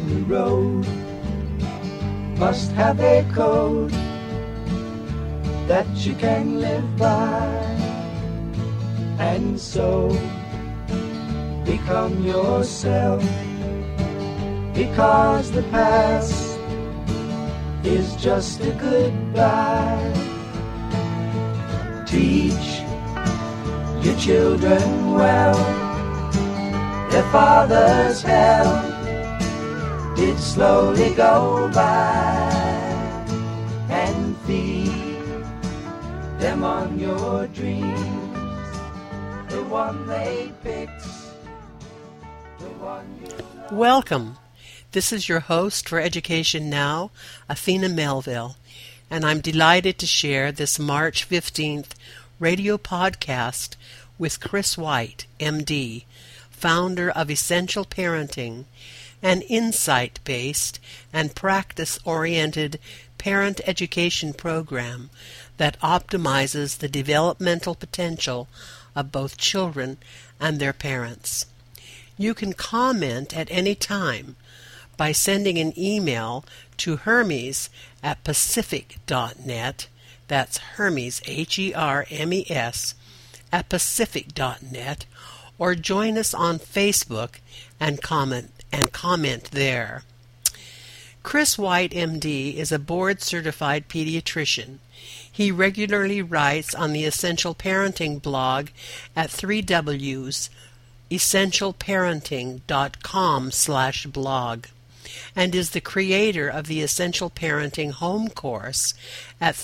the road must have a code that you can live by, and so become yourself, because the past is just a goodbye. Teach your children well, their father's hell did slowly go by, and feed them on your dreams, the one they picked, the one you love. Welcome. This is your host for Education Now, Athena Melville, and I'm delighted to share this March 15th radio podcast with Chris White, MD, founder of Essential Parenting, an insight-based and practice-oriented parent education program that optimizes the developmental potential of both children and their parents. You can comment at any time by sending an email to Hermes@pacific.net. That's Hermes, Hermes, at pacific.net, or join us on Facebook and comment there. Chris White, MD, is a board-certified pediatrician. He regularly writes on the Essential Parenting blog at 3Ws, essentialparenting.com/blog, and is the creator of the Essential Parenting Home Course at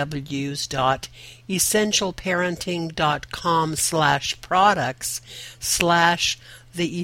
3Ws.essentialparenting.com/products/the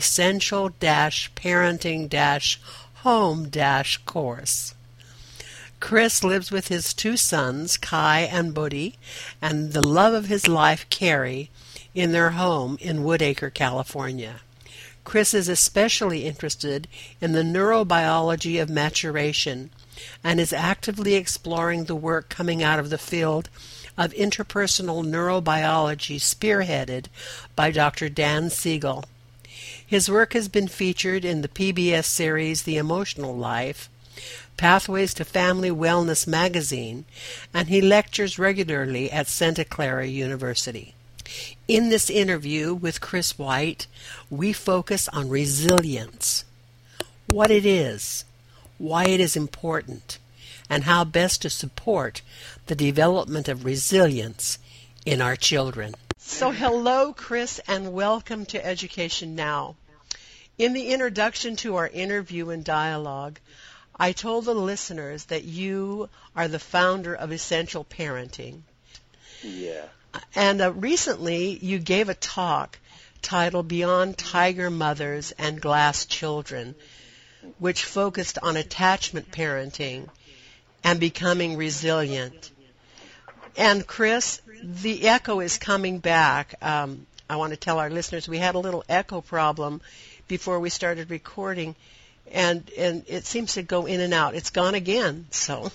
essential-parenting-home-course. Chris lives with his two sons, Kai and Buddy, and the love of his life, Carrie, in their home in Woodacre, California. Chris is especially interested in the neurobiology of maturation and is actively exploring the work coming out of the field of interpersonal neurobiology spearheaded by Dr. Dan Siegel. His work has been featured in the PBS series The Emotional Life, Pathways to Family Wellness magazine, and he lectures regularly at Santa Clara University. In this interview with Chris White, we focus on resilience, what it is, why it is important, and how best to support the development of resilience in our children. So hello, Chris, and welcome to Education Now. In the introduction to our interview and dialogue, I told the listeners that you are the founder of Essential Parenting. Yeah. And recently you gave a talk titled Beyond Tiger Mothers and Glass Children, which focused on attachment parenting and becoming resilient. And Chris, the echo is coming back. I want to tell our listeners we had a little echo problem before we started recording, and it seems to go in and out. It's gone again, so.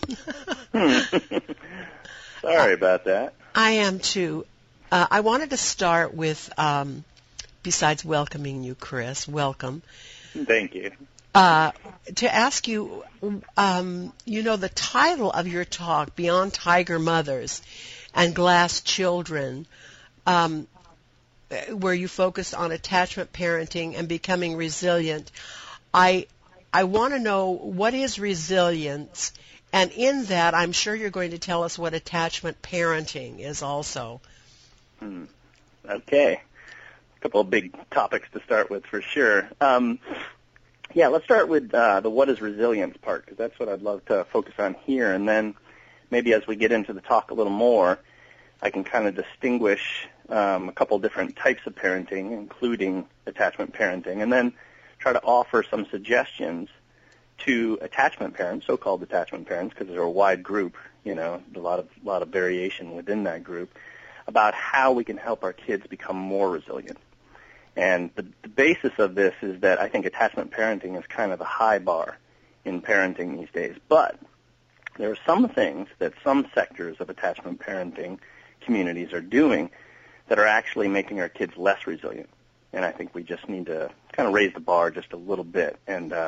Sorry about that. I am too. I wanted to start with, besides welcoming you, Chris, welcome. Thank you. To ask you, the title of your talk, Beyond Tiger Mothers and Glass Children, where you focused on attachment parenting and becoming resilient. I want to know, what is resilience? And in that, I'm sure you're going to tell us what attachment parenting is also. Okay. A couple of big topics to start with for sure. Let's start with the what is resilience part, because that's what I'd love to focus on here. And then maybe as we get into the talk a little more, I can kind of distinguish a couple different types of parenting, including attachment parenting, and then try to offer some suggestions to attachment parents, so-called attachment parents, because they're a wide group, a lot of variation within that group, about how we can help our kids become more resilient. And the basis of this is that I think attachment parenting is kind of a high bar in parenting these days. But there are some things that some sectors of attachment parenting communities are doing that are actually making our kids less resilient. And I think we just need to kind of raise the bar just a little bit and,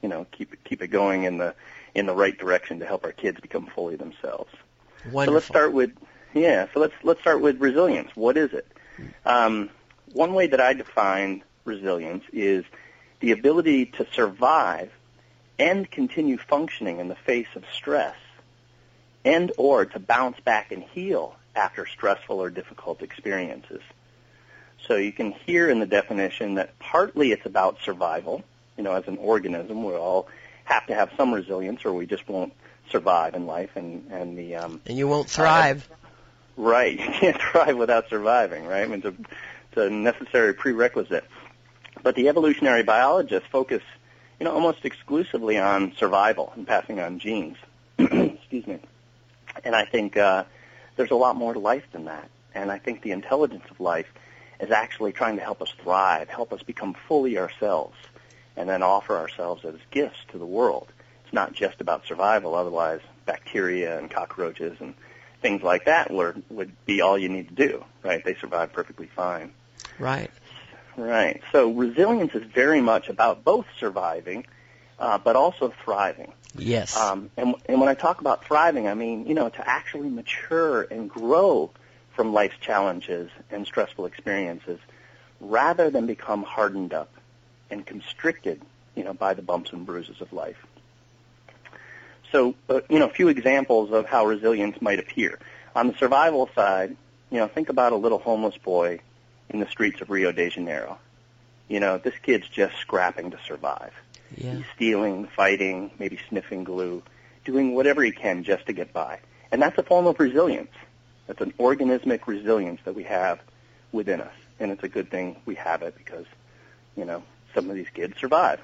keep it going in the right direction to help our kids become fully themselves. Wonderful. So let's start with resilience. What is it? One way that I define resilience is the ability to survive and continue functioning in the face of stress, and or to bounce back and heal after stressful or difficult experiences. So you can hear in the definition that partly it's about survival. As an organism, we all have to have some resilience, or we just won't survive in life, and you won't thrive. Right, you can't thrive without surviving. Right, I mean, it's a necessary prerequisite. But the evolutionary biologists focus, almost exclusively on survival and passing on genes. Excuse me. And I think there's a lot more to life than that. And I think the intelligence of life is actually trying to help us thrive, help us become fully ourselves, and then offer ourselves as gifts to the world. It's not just about survival. Otherwise, bacteria and cockroaches and things like that would be all you need to do, right? They survive perfectly fine. Right. Right. So resilience is very much about both surviving, but also thriving. Yes. And when I talk about thriving, I mean, to actually mature and grow from life's challenges and stressful experiences, rather than become hardened up and constricted, by the bumps and bruises of life. So, a few examples of how resilience might appear. On the survival side, think about a little homeless boy in the streets of Rio de Janeiro. This kid's just scrapping to survive. Yeah. He's stealing, fighting, maybe sniffing glue, doing whatever he can just to get by. And that's a form of resilience. That's an organismic resilience that we have within us. And it's a good thing we have it because, some of these kids survive.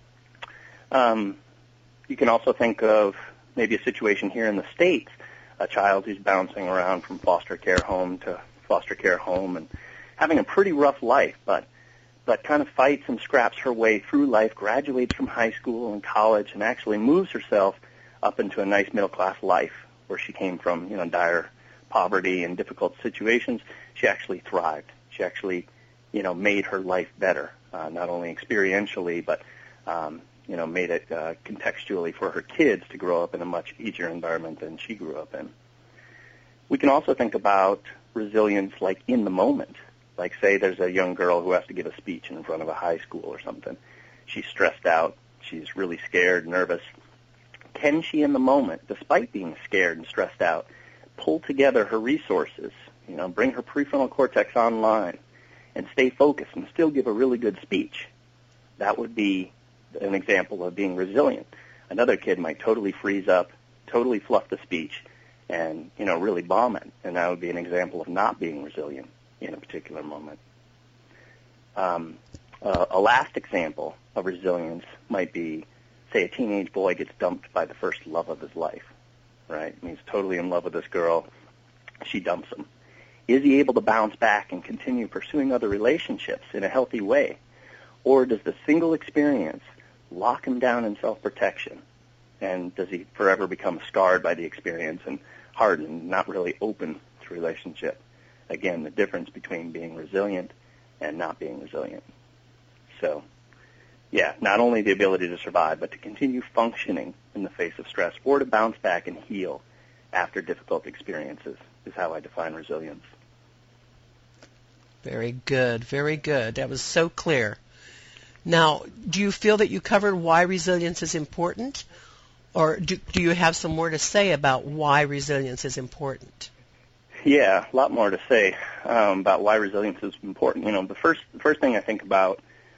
You can also think of maybe a situation here in the States, a child who's bouncing around from foster care home to foster care home and having a pretty rough life, but kind of fights and scraps her way through life, graduates from high school and college, and actually moves herself up into a nice middle-class life where she came from, dire poverty and difficult situations. She actually thrived. She actually, made her life better, not only experientially, but, made it contextually for her kids to grow up in a much easier environment than she grew up in. We can also think about resilience like in the moment. Like, say there's a young girl who has to give a speech in front of a high school or something. She's stressed out. She's really scared, nervous. Can she, in the moment, despite being scared and stressed out, pull together her resources, bring her prefrontal cortex online, and stay focused and still give a really good speech? That would be an example of being resilient. Another kid might totally freeze up, totally fluff the speech, and, really bomb it. And that would be an example of not being resilient in a particular moment. A last example of resilience might be, say, a teenage boy gets dumped by the first love of his life, right? He's totally in love with this girl. She dumps him. Is he able to bounce back and continue pursuing other relationships in a healthy way? Or does the single experience lock him down in self-protection? And does he forever become scarred by the experience and hardened, not really open to relationship? Again, the difference between being resilient and not being resilient. So, not only the ability to survive, but to continue functioning in the face of stress or to bounce back and heal after difficult experiences is how I define resilience. Very good, very good. That was so clear. Now, do you feel that you covered why resilience is important? Or do you have some more to say about why resilience is important? Yeah, a lot more to say about why resilience is important. The first thing I think about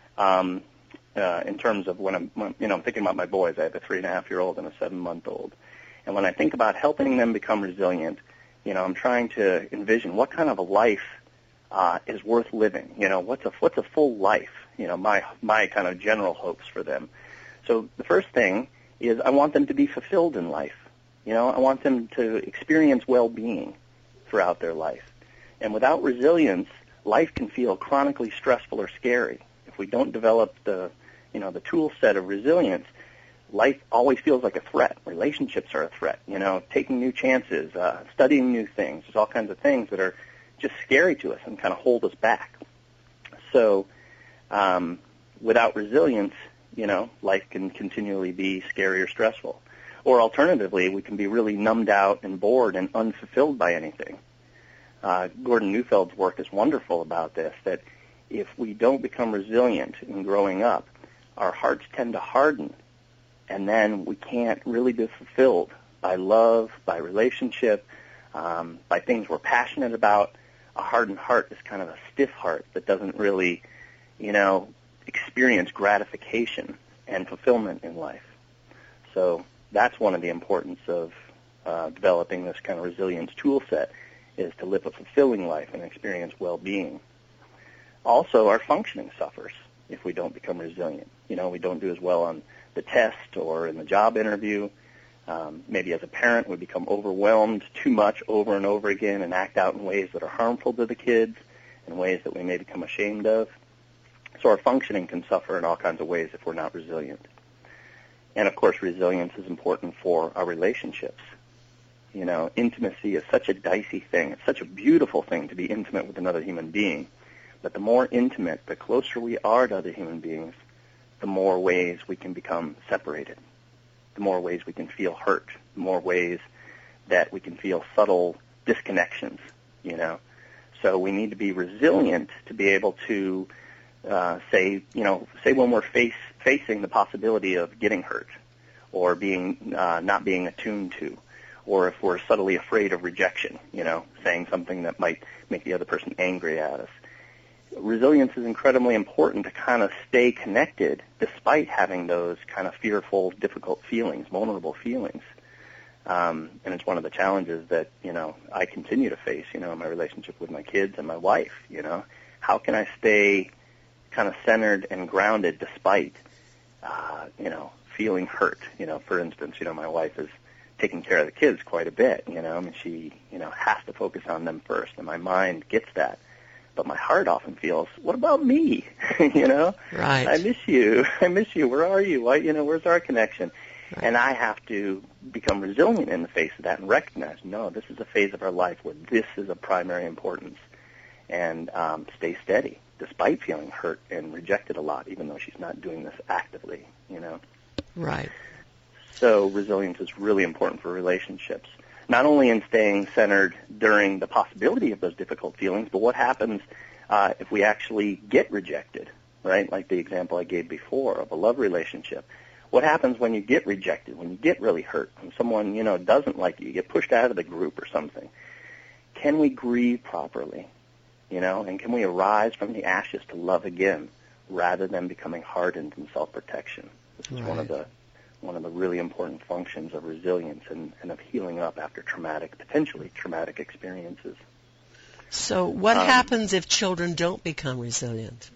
in terms of when I'm thinking about my boys, I have a 3.5-year-old and a 7-month-old. And when I think about helping them become resilient, I'm trying to envision what kind of a life is worth living. What's a full life? My kind of general hopes for them. So the first thing is I want them to be fulfilled in life. I want them to experience well-being throughout their life. And without resilience, life can feel chronically stressful or scary. If we don't develop the tool set of resilience, life always feels like a threat. Relationships are a threat. Taking new chances, studying new things. There's all kinds of things that are just scary to us and kind of hold us back. So without resilience, life can continually be scary or stressful. Or alternatively, we can be really numbed out and bored and unfulfilled by anything. Gordon Neufield's work is wonderful about this, that if we don't become resilient in growing up, our hearts tend to harden, and then we can't really be fulfilled by love, by relationship, by things we're passionate about. A hardened heart is kind of a stiff heart that doesn't really, experience gratification and fulfillment in life. So that's one of the importance of developing this kind of resilience tool set, is to live a fulfilling life and experience well-being. Also, our functioning suffers if we don't become resilient. We don't do as well on the test or in the job interview. Maybe as a parent, we become overwhelmed too much over and over again and act out in ways that are harmful to the kids, in ways that we may become ashamed of. So our functioning can suffer in all kinds of ways if we're not resilient. And, of course, resilience is important for our relationships. Intimacy is such a dicey thing. It's such a beautiful thing to be intimate with another human being. But the more intimate, the closer we are to other human beings, the more ways we can become separated, the more ways we can feel hurt, the more ways that we can feel subtle disconnections, So we need to be resilient to be able to say when we're facing the possibility of getting hurt or being not being attuned to, or if we're subtly afraid of rejection, saying something that might make the other person angry at us. Resilience is incredibly important to kind of stay connected despite having those kind of fearful, difficult feelings, vulnerable feelings. And it's one of the challenges that, I continue to face, in my relationship with my kids and my wife, How can I stay kind of centered and grounded despite, feeling hurt? For instance, my wife is taking care of the kids quite a bit, and she, has to focus on them first, and my mind gets that. But my heart often feels, what about me? Right. I miss you. Where are you? Why, where's our connection? Right. And I have to become resilient in the face of that and recognize, no, this is a phase of our life where this is of primary importance, and stay steady despite feeling hurt and rejected a lot, even though she's not doing this actively, Right. So resilience is really important for relationships. Not only in staying centered during the possibility of those difficult feelings, but what happens if we actually get rejected, right? Like the example I gave before of a love relationship. What happens when you get rejected, when you get really hurt, when someone, doesn't like you get pushed out of the group or something? Can we grieve properly, and can we arise from the ashes to love again rather than becoming hardened in self-protection? This is Right. one of the really important functions of resilience and of healing up after potentially traumatic experiences. So what happens if children don't become resilient?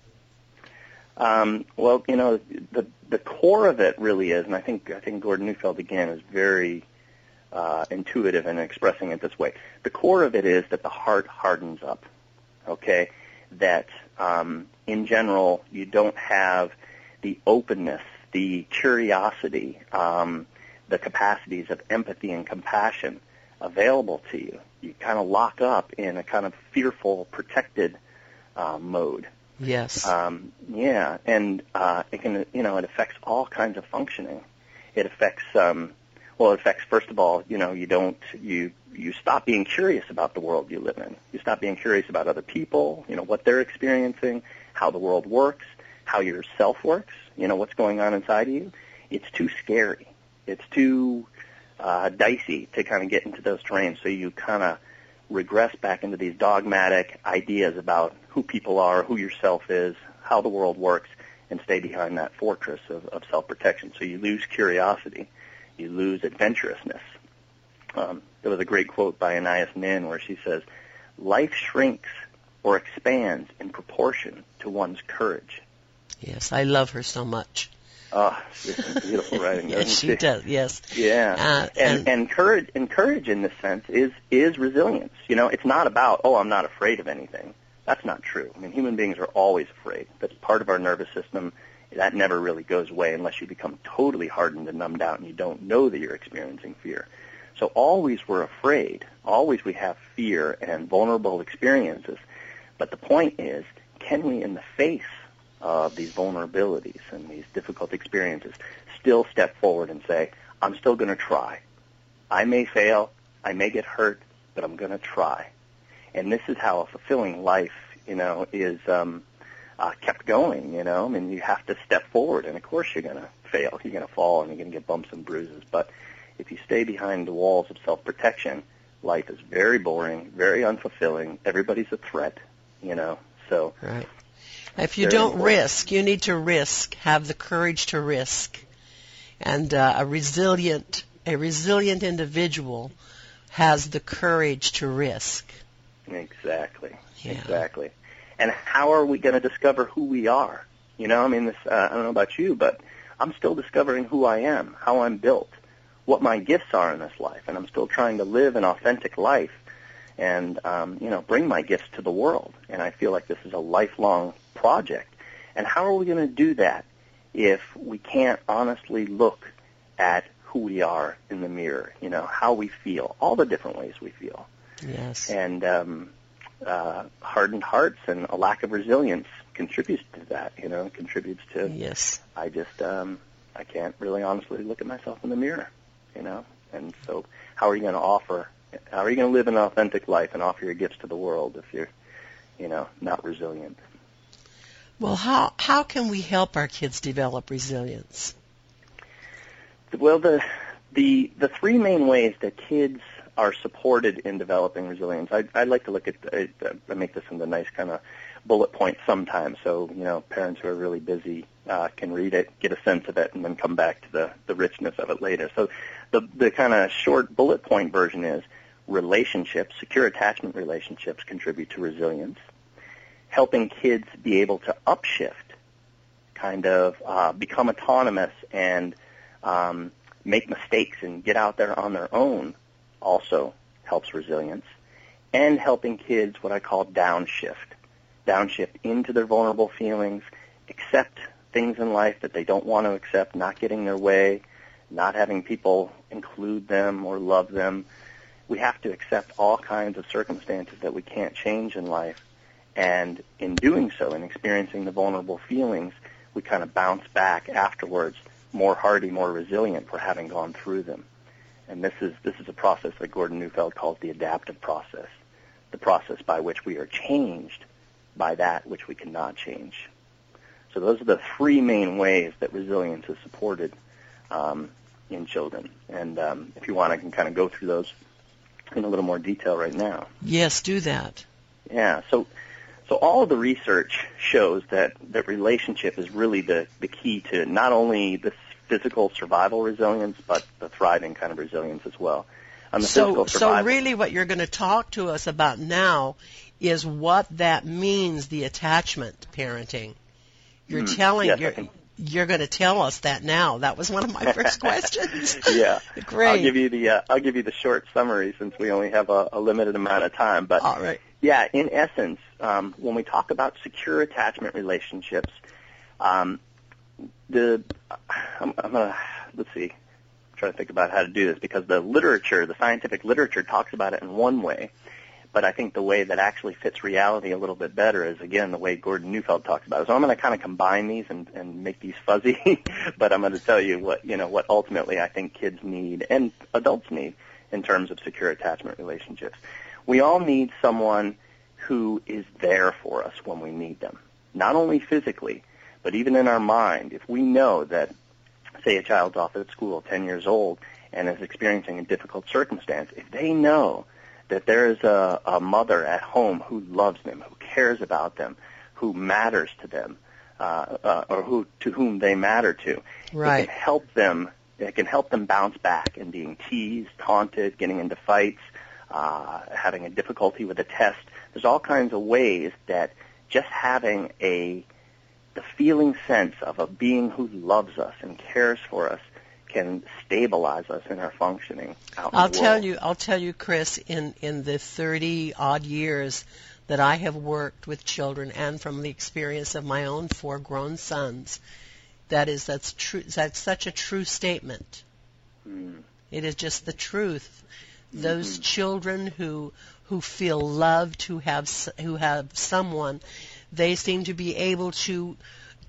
Well, the core of it really is, and I think Gordon Neufeld again is very intuitive in expressing it this way. The core of it is that the heart hardens up. Okay, that in general you don't have the openness, the curiosity, the capacities of empathy and compassion available to you. You kind of lock up in a kind of fearful, protected mode. Yes. Yeah, and it can, it affects all kinds of functioning. It affects, first of all, you stop being curious about the world you live in. You stop being curious about other people, what they're experiencing, how the world works, how your self works, what's going on inside of you. It's too scary. It's too dicey to kind of get into those terrains, so you kind of regress back into these dogmatic ideas about who people are, who yourself is, how the world works, and stay behind that fortress of self-protection. So you lose curiosity. You lose adventurousness. There was a great quote by Anais Nin where she says, "Life shrinks or expands in proportion to one's courage." Yes, I love her so much. Oh, she's some beautiful writing, doesn't Yes, she does, yes. Yeah. And courage in this sense is resilience. It's not about, I'm not afraid of anything. That's not true. I mean, human beings are always afraid. That's part of our nervous system. That never really goes away unless you become totally hardened and numbed out and you don't know that you're experiencing fear. So always we're afraid. Always we have fear and vulnerable experiences. But the point is, can we, in the face of these vulnerabilities and these difficult experiences, still step forward and say, I'm still going to try. I may fail, I may get hurt, but I'm going to try. And this is how a fulfilling life, is kept going, I mean, you have to step forward, and of course you're going to fail. You're going to fall, and you're going to get bumps and bruises. But if you stay behind the walls of self-protection, life is very boring, very unfulfilling. Everybody's a threat, so... Right. If you don't risk, you need to risk, have the courage to risk. And a resilient individual has the courage to risk. Exactly. Yeah. Exactly. And how are we going to discover who we are? I mean, I don't know about you, but I'm still discovering who I am, how I'm built, what my gifts are in this life, and I'm still trying to live an authentic life and, bring my gifts to the world. And I feel like this is a lifelong project. And how are we going to do that if we can't honestly look at who we are in the mirror, how we feel, all the different ways we feel? Yes. And hardened hearts and a lack of resilience contributes to that, contributes to, yes. I can't really honestly look at myself in the mirror, and so how are you going to live an authentic life and offer your gifts to the world if you're, not resilient? Well, how can we help our kids develop resilience? Well, the three main ways that kids are supported in developing resilience, I'd like to look at, I make this into nice kind of bullet points sometimes, so, parents who are really busy can read it, get a sense of it, and then come back to the richness of it later. So the kind of short bullet point version is relationships, secure attachment relationships contribute to resilience. Helping kids be able to upshift, kind of become autonomous and make mistakes and get out there on their own also helps resilience. And helping kids what I call downshift into their vulnerable feelings, accept things in life that they don't want to accept, not getting their way, not having people include them or love them. We have to accept all kinds of circumstances that we can't change in life. And in doing so, in experiencing the vulnerable feelings, we kind of bounce back afterwards, more hardy, more resilient for having gone through them. And this is a process that Gordon Neufeld calls the adaptive process, the process by which we are changed by that which we cannot change. So those are the three main ways that resilience is supported in children. And if you want, I can kind of go through those in a little more detail right now. Yes, do that. Yeah, so all of the research shows that relationship is really the key to not only the physical survival resilience, but the thriving kind of resilience as well. So really what you're going to talk to us about now is what that means, the attachment parenting. You're you're going to tell us that now. That was one of my first questions. Yeah. Great. I'll give you the short summary since we only have a limited amount of time. But all right. Yeah, in essence, when we talk about secure attachment relationships, I'm gonna try to think about how to do this, because the scientific literature talks about it in one way, but I think the way that actually fits reality a little bit better is, again, the way Gordon Neufeld talks about it. So I'm going to kind of combine these and make these fuzzy, but I'm going to tell you what ultimately I think kids need and adults need in terms of secure attachment relationships. We all need someone who is there for us when we need them, not only physically, but even in our mind. If we know that, say, a child's off at school, 10 years old, and is experiencing a difficult circumstance, if they know that there is a mother at home who loves them, who cares about them, who matters to them, or to whom they matter to, right, it can help them bounce back in being teased, taunted, getting into fights, having a difficulty with a test. There's all kinds of ways that just having the feeling sense of a being who loves us and cares for us can stabilize us in our functioning out in the world. I'll tell you, Chris, in the 30-odd years that I have worked with children, and from the experience of my own 4 grown sons, that's true. That's such a true statement. Mm. It is just the truth. Mm-hmm. Those children who feel loved, who have someone, they seem to be able to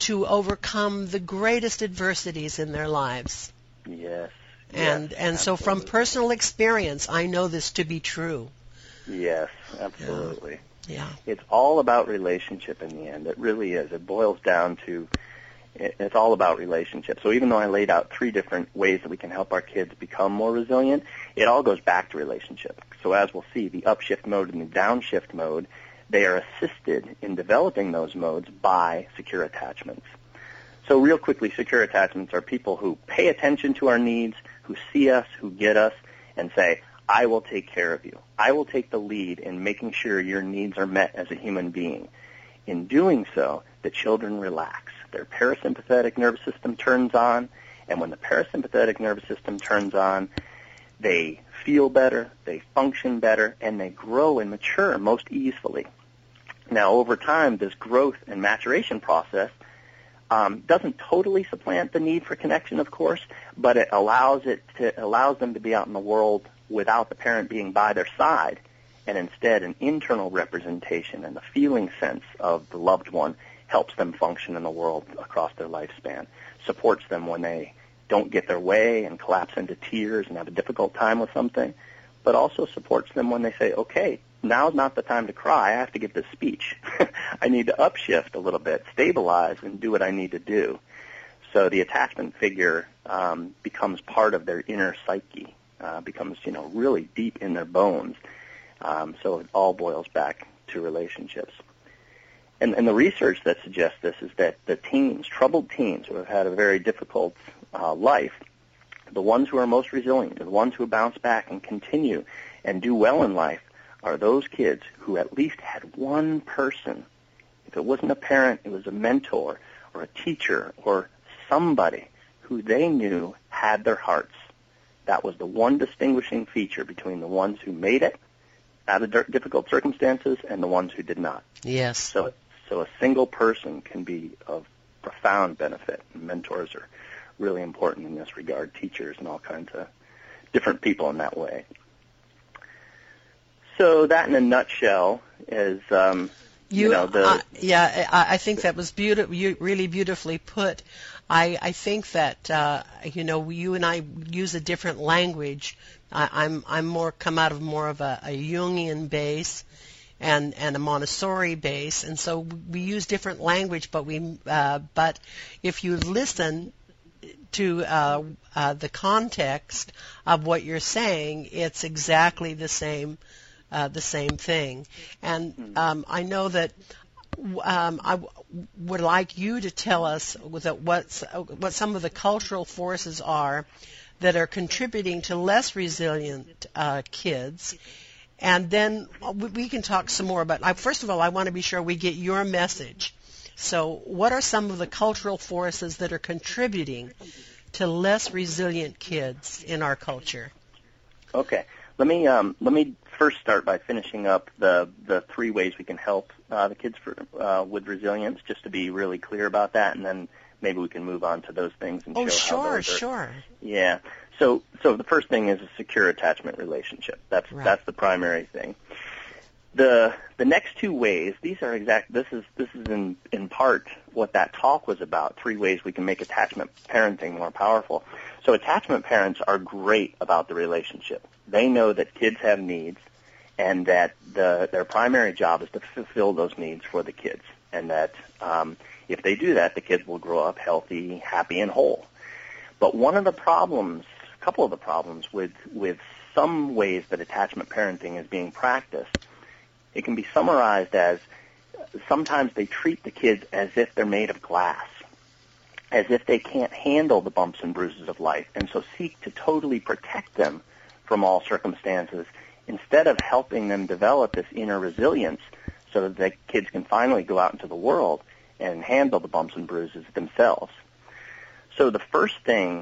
to overcome the greatest adversities in their lives. Yes. And so from personal experience, I know this to be true. Yes, absolutely. Yeah. It's all about relationship in the end. It really is. It boils down to, it's all about relationship. So even though I laid out 3 different ways that we can help our kids become more resilient, it all goes back to relationship. So as we'll see, the upshift mode and the downshift mode, they are assisted in developing those modes by secure attachments. So real quickly, secure attachments are people who pay attention to our needs, who see us, who get us, and say, I will take care of you. I will take the lead in making sure your needs are met as a human being. In doing so, the children relax. Their parasympathetic nervous system turns on, and when the parasympathetic nervous system turns on, they feel better, they function better, and they grow and mature most easily. Now, over time, this growth and maturation process doesn't totally supplant the need for connection, of course, but it allows them to be out in the world without the parent being by their side, and instead an internal representation and the feeling sense of the loved one helps them function in the world across their lifespan, supports them when they don't get their way and collapse into tears and have a difficult time with something, but also supports them when they say, okay, now's not the time to cry. I have to give this speech. I need to upshift a little bit, stabilize, and do what I need to do. So the attachment figure becomes part of their inner psyche, becomes, really deep in their bones. So it all boils back to relationships. And the research that suggests this is that the teens, troubled teens who have had a very difficult life, the ones who are most resilient, the ones who bounce back and continue and do well in life, are those kids who at least had one person. If it wasn't a parent, it was a mentor or a teacher or somebody who they knew had their hearts. That was the one distinguishing feature between the ones who made it out of difficult circumstances and the ones who did not. Yes. So a single person can be of profound benefit. Mentors are really important in this regard, teachers and all kinds of different people in that way. So that, in a nutshell, is I think that was really beautifully put. I think that you and I use a different language. I'm more come out of more of a Jungian base and a Montessori base, and so we use different language. But if you listen to the context of what you're saying, it's exactly the same thing. And I know that I would like you to tell us what some of the cultural forces are that are contributing to less resilient kids. And then we can talk some more about, first of all, I want to be sure we get your message. So what are some of the cultural forces that are contributing to less resilient kids in our culture? Okay. Let me first start by finishing up the 3 ways we can help the kids with resilience, just to be really clear about that, and then maybe we can move on to those things and show how those are. Sure. Yeah. So the first thing is a secure attachment relationship. That's the primary thing. The next 2 ways, this is in part what that talk was about, 3 ways we can make attachment parenting more powerful. So attachment parents are great about the relationship. They know that kids have needs and that their primary job is to fulfill those needs for the kids, and that if they do that, the kids will grow up healthy, happy, and whole. But a couple of the problems with some ways that attachment parenting is being practiced, it can be summarized as sometimes they treat the kids as if they're made of glass, as if they can't handle the bumps and bruises of life, and so seek to totally protect them from all circumstances instead of helping them develop this inner resilience so that the kids can finally go out into the world and handle the bumps and bruises themselves. So the first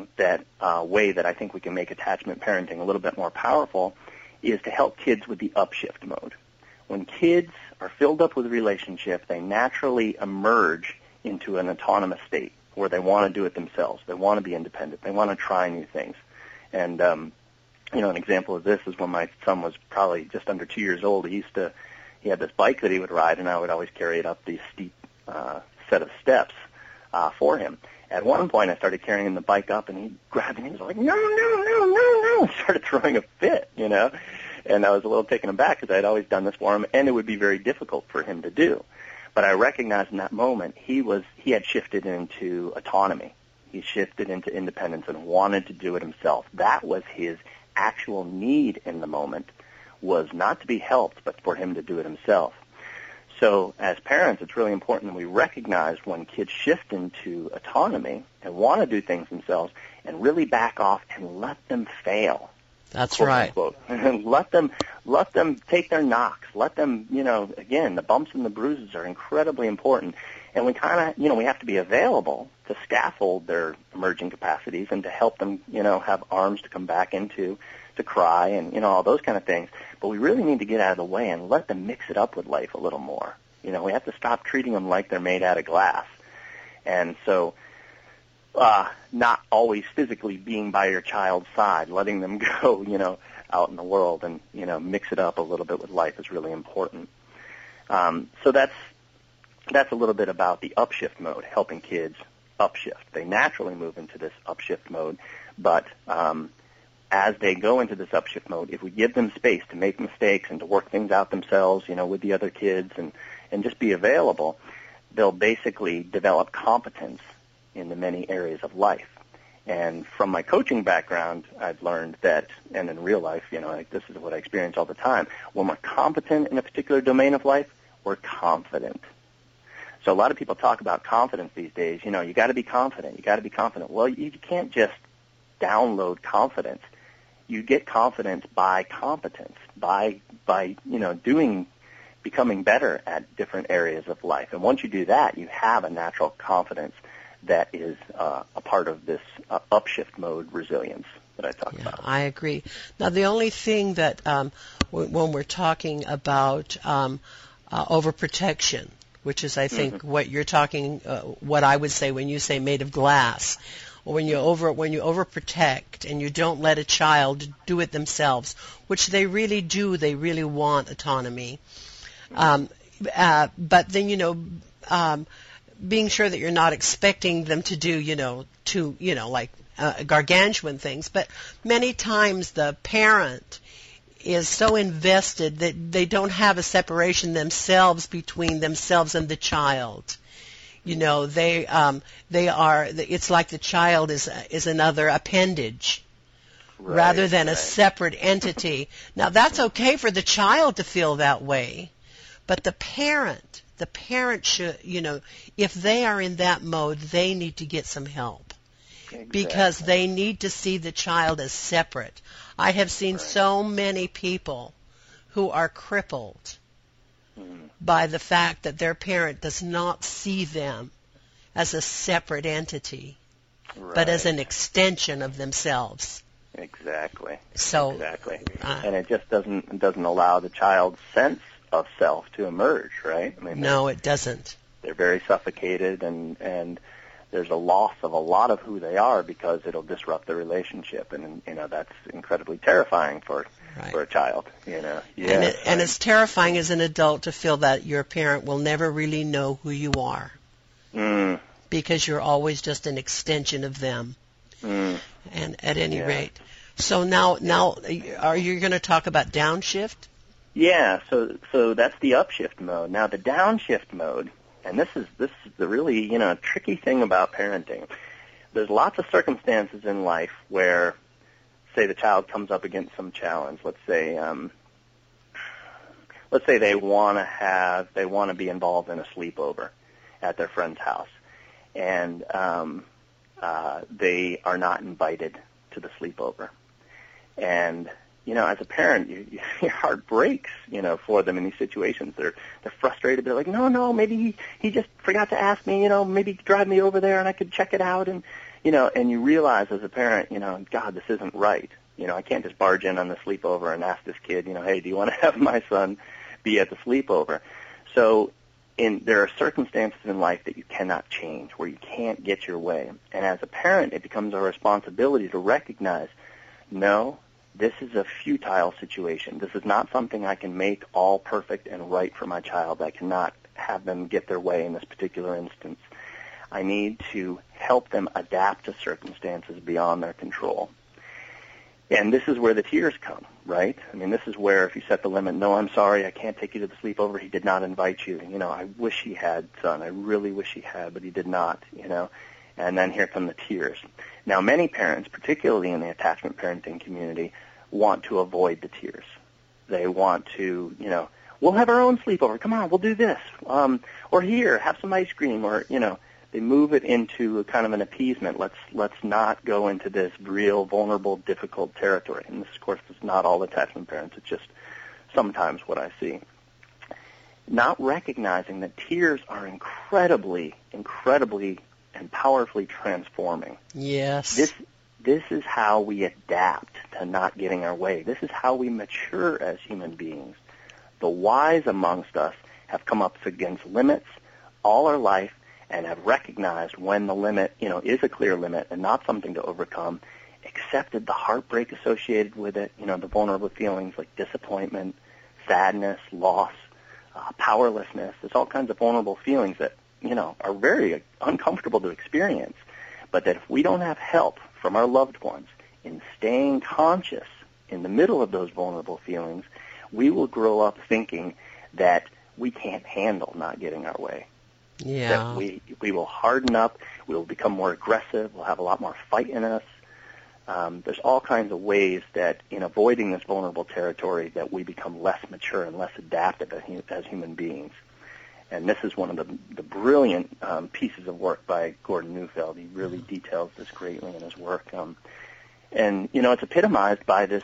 way that I think we can make attachment parenting a little bit more powerful is to help kids with the upshift mode. When kids are filled up with relationship, they naturally emerge into an autonomous state where they want to do it themselves. They want to be independent. They want to try new things. And, an example of this is when my son was probably just under 2 years old, he had this bike that he would ride, and I would always carry it up these steep set of steps for him. At one point, I started carrying the bike up, and he grabbed me. He was like, no, no, no, no, no. He started throwing a fit, you know. And I was a little taken aback because I had always done this for him, and it would be very difficult for him to do. But I recognized in that moment he had shifted into autonomy. He shifted into independence and wanted to do it himself. That was his actual need in the moment, was not to be helped, but for him to do it himself. So as parents, it's really important that we recognize when kids shift into autonomy and want to do things themselves and really back off and let them fail. That's quote, right. Unquote. let them take their knocks. Let them, you know, again, the bumps and the bruises are incredibly important. And we kind of, you know, we have to be available to scaffold their emerging capacities and to help them, you know, have arms to come back into, to cry and, you know, all those kind of things. But we really need to get out of the way and let them mix it up with life a little more. You know, we have to stop treating them like they're made out of glass. And so not always physically being by your child's side, letting them go, you know, out in the world and, you know, mix it up a little bit with life is really important. So that's a little bit about the upshift mode, helping kids upshift. They naturally move into this upshift mode, but as they go into this upshift mode, if we give them space to make mistakes and to work things out themselves, you know, with the other kids and just be available, they'll basically develop competence in the many areas of life. And from my coaching background, I've learned that, and in real life, you know, like this is what I experience all the time, when we're competent in a particular domain of life, we're confident. So a lot of people talk about confidence these days. You know, you got to be confident. You got to be confident. Well, you can't just download confidence. You get confidence by competence, by you know, becoming better at different areas of life. And once you do that, you have a natural confidence that is a part of this upshift mode resilience that I talked about. I agree. Now, the only thing that when we're talking about overprotection, which is, I think, what you're talking, what I would say when you say made of glass, or when you overprotect and you don't let a child do it themselves, which they really do, they really want autonomy. But then, you know, being sure that you're not expecting them to do, like gargantuan things. But many times the parent is so invested that they don't have a separation themselves between themselves and the child. You know, they are. It's like the child is another appendage, right, rather than a separate entity. Now that's okay for the child to feel that way, but the parent should, you know, if they are in that mode, they need to get some help. Exactly. Because they need to see the child as separate. I have seen so many people who are crippled by the fact that their parent does not see them as a separate entity, but as an extension of themselves. Exactly. So, exactly. And it just doesn't allow the child's sense of self to emerge, right? I mean, no, it doesn't. They're very suffocated, and there's a loss of a lot of who they are because it'll disrupt the relationship, and you know that's incredibly terrifying for a child. You know, and it's terrifying as an adult to feel that your parent will never really know who you are, because you're always just an extension of them. And at any rate, so now, are you going to talk about downshift? Yeah, so that's the upshift mode. Now the downshift mode, and this is the really, you know, tricky thing about parenting. There's lots of circumstances in life where, say, the child comes up against some challenge. Let's say they want to be involved in a sleepover at their friend's house, and they are not invited to the sleepover, and you know, as a parent, your heart breaks, you know, for them in these situations. They're frustrated. They're like, no, maybe he just forgot to ask me, you know, maybe drive me over there and I could check it out. And, you know, and you realize as a parent, you know, God, this isn't right. You know, I can't just barge in on the sleepover and ask this kid, you know, hey, do you want to have my son be at the sleepover? So there are circumstances in life that you cannot change, where you can't get your way. And as a parent, it becomes our responsibility to recognize, no, this is a futile situation. This is not something I can make all perfect and right for my child. I cannot have them get their way in this particular instance. I need to help them adapt to circumstances beyond their control. And this is where the tears come, right? I mean, this is where if you set the limit, no, I'm sorry, I can't take you to the sleepover, he did not invite you. You know, I wish he had, son, I really wish he had, but he did not, you know. And then here come the tears. Now, many parents, particularly in the attachment parenting community, want to avoid the tears. They want to, you know, we'll have our own sleepover, come on, we'll do this. Or here, have some ice cream, or, you know, they move it into a kind of an appeasement. Let's not go into this real, vulnerable, difficult territory. And this, of course, is not all attachment parents. It's just sometimes what I see. Not recognizing that tears are incredibly, incredibly and powerfully transforming. Yes. This is how we adapt to not getting our way. This is how we mature as human beings. The wise amongst us have come up against limits all our life, and have recognized when the limit, you know, is a clear limit and not something to overcome, accepted the heartbreak associated with it, you know, the vulnerable feelings like disappointment, sadness, loss, powerlessness. There's all kinds of vulnerable feelings that, you know, are very uncomfortable to experience, but that if we don't have help from our loved ones in staying conscious in the middle of those vulnerable feelings, we will grow up thinking that we can't handle not getting our way. Yeah. That we will harden up, we will become more aggressive, we'll have a lot more fight in us. There's all kinds of ways that in avoiding this vulnerable territory that we become less mature and less adaptive as human beings. And this is one of the brilliant pieces of work by Gordon Neufeld. He really details this greatly in his work. And, you know, it's epitomized by this,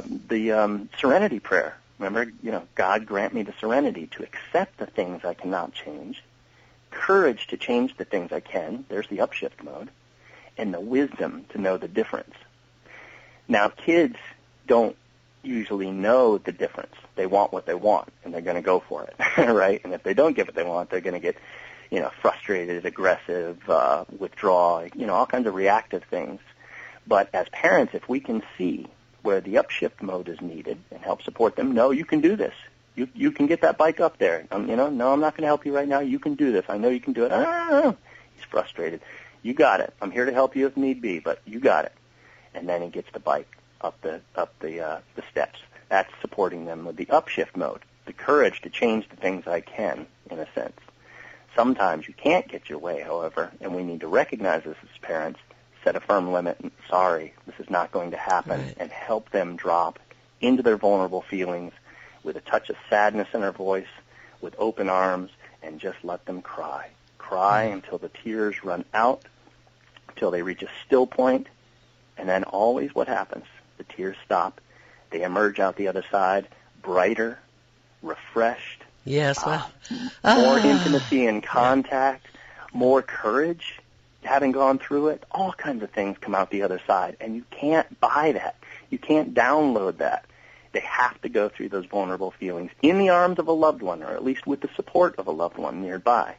the serenity prayer. Remember, you know, God grant me the serenity to accept the things I cannot change, courage to change the things I can, there's the upshift mode, and the wisdom to know the difference. Now, kids don't usually know the difference. They want what they want, and they're going to go for it, right? And if they don't get what they want, they're going to get, you know, frustrated, aggressive, withdraw, you know, all kinds of reactive things. But as parents, if we can see where the upshift mode is needed and help support them, no, you can do this. You can get that bike up there. You know, no, I'm not going to help you right now. You can do this. I know you can do it. He's frustrated. You got it. I'm here to help you if need be, but you got it. And then he gets the bike up the steps. That's supporting them with the upshift mode, the courage to change the things I can, in a sense. Sometimes you can't get your way, however, and we need to recognize this as parents, set a firm limit, and sorry, this is not going to happen, right, and help them drop into their vulnerable feelings with a touch of sadness in our voice, with open arms, and just let them cry. Cry until the tears run out, until they reach a still point, and then always what happens? The tears stop. They emerge out the other side, brighter, refreshed, yes, more intimacy and contact, more courage, having gone through it. All kinds of things come out the other side, and you can't buy that. You can't download that. They have to go through those vulnerable feelings in the arms of a loved one, or at least with the support of a loved one nearby,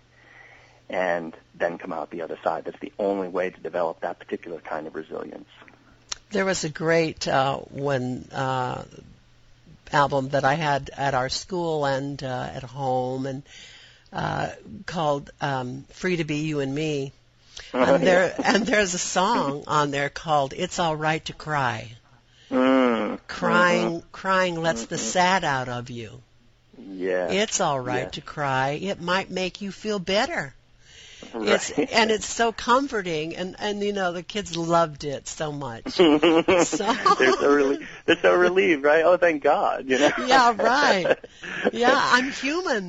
and then come out the other side. That's the only way to develop that particular kind of resilience. There was a great album that I had at our school and at home, and called "Free to Be You and Me," and there's a song on there called "It's All Right to Cry." Crying lets the sad out of you. Yeah, it's all right to cry. It might make you feel better. Right. It's so comforting, and you know, the kids loved it so much. They're so relieved, right? Oh, thank God, you know. Yeah, right. Yeah, I'm human,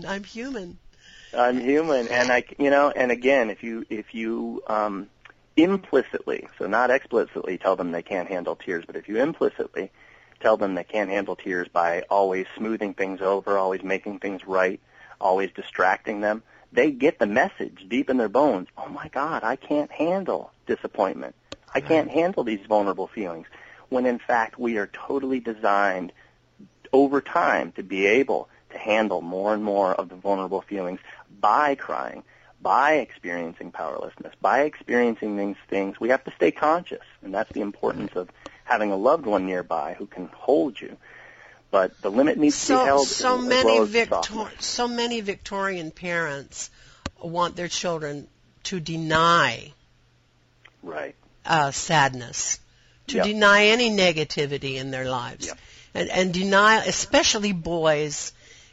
and again, if you implicitly, so not explicitly, tell them they can't handle tears, but if you implicitly tell them they can't handle tears by always smoothing things over, always making things right, always distracting them, they get the message deep in their bones. Oh my God, I can't handle disappointment. I can't handle these vulnerable feelings. When in fact we are totally designed over time to be able to handle more and more of the vulnerable feelings by crying, by experiencing powerlessness, by experiencing these things. We have to stay conscious, and that's the importance of having a loved one nearby who can hold you. But the limit needs to be held so as many well as the softness. So many Victorian parents want their children to deny Right. sadness, to Yep. deny any negativity in their lives, Yep. and deny, especially boys,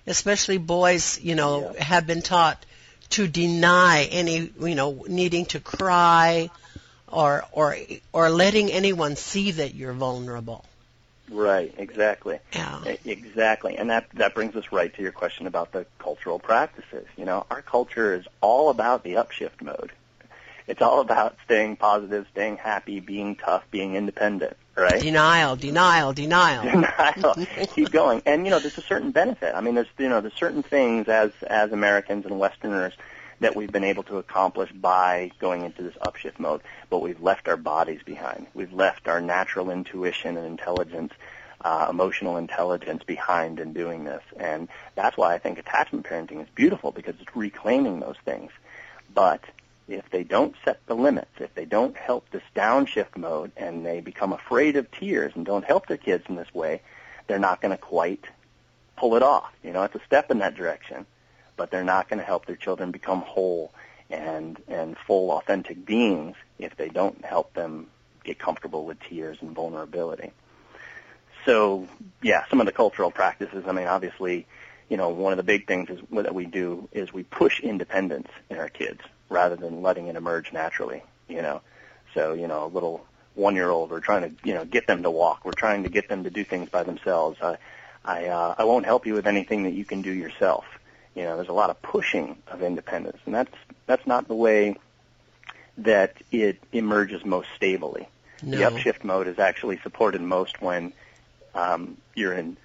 Yep. have been taught to deny any, needing to cry or letting anyone see that you're vulnerable. Right, exactly. Yeah. Exactly. And that brings us right to your question about the cultural practices. Our culture is all about the upshift mode. It's all about staying positive, staying happy, being tough, being independent, right? Denial. Denial. Keep going. And, there's a certain benefit. I mean, there's certain things as Americans and Westerners that we've been able to accomplish by going into this upshift mode, but we've left our bodies behind. We've left our natural intuition and intelligence, emotional intelligence behind in doing this. And that's why I think attachment parenting is beautiful, because it's reclaiming those things. But if they don't set the limits, if they don't help this downshift mode and they become afraid of tears and don't help their kids in this way, they're not going to quite pull it off. It's a step in that direction, but they're not going to help their children become whole and full, authentic beings if they don't help them get comfortable with tears and vulnerability. So, yeah, some of the cultural practices, I mean, obviously, one of the big things that we do is we push independence in our kids rather than letting it emerge naturally, So, a little 1-year-old, we're trying to, get them to walk. We're trying to get them to do things by themselves. I won't help you with anything that you can do yourself. There's a lot of pushing of independence, and that's not the way that it emerges most stably. No. The upshift mode is actually supported most when you're in,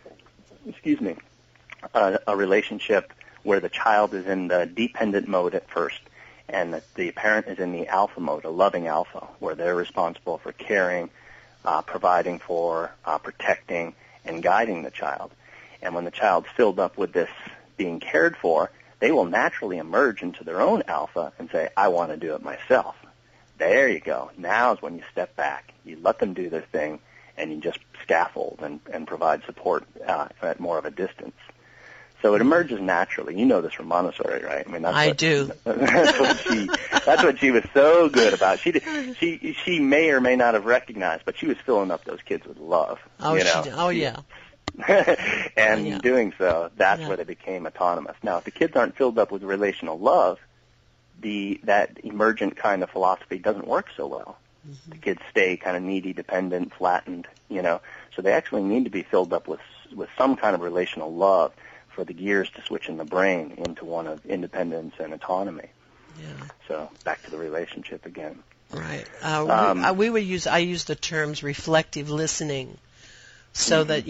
a relationship where the child is in the dependent mode at first, and the parent is in the alpha mode, a loving alpha, where they're responsible for caring, providing for, protecting, and guiding the child. And when the child's filled up with this being cared for, they will naturally emerge into their own alpha and say, I want to do it myself. There you go. Now is when you step back. You let them do their thing, and you just scaffold and provide support at more of a distance. So it emerges naturally. You know this from Montessori, right? I mean, I do. That's what she was so good about. She may or may not have recognized, but she was filling up those kids with love. Oh, yeah. And doing so, that's where they became autonomous. Now, if the kids aren't filled up with relational love, that emergent kind of philosophy doesn't work so well. Mm-hmm. The kids stay kind of needy, dependent, flattened, So they actually need to be filled up with some kind of relational love for the gears to switch in the brain into one of independence and autonomy. Yeah. So back to the relationship again. Right. I use the terms reflective listening, so that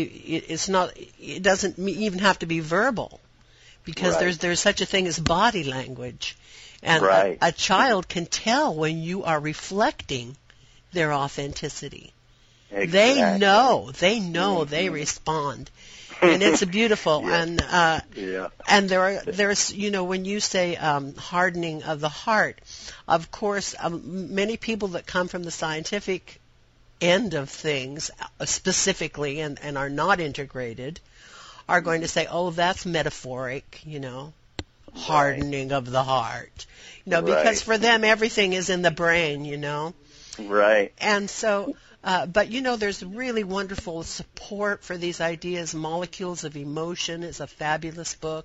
it doesn't even have to be verbal, because there's such a thing as body language, and a child can tell when you are reflecting their authenticity. Exactly. They know, mm-hmm. They respond. And it's beautiful, and there's when you say hardening of the heart, of course, many people that come from the scientific end of things specifically and are not integrated are going to say, oh, that's metaphoric, hardening of the heart, because for them everything is in the brain, Right. And so. But there's really wonderful support for these ideas. Molecules of Emotion is a fabulous book,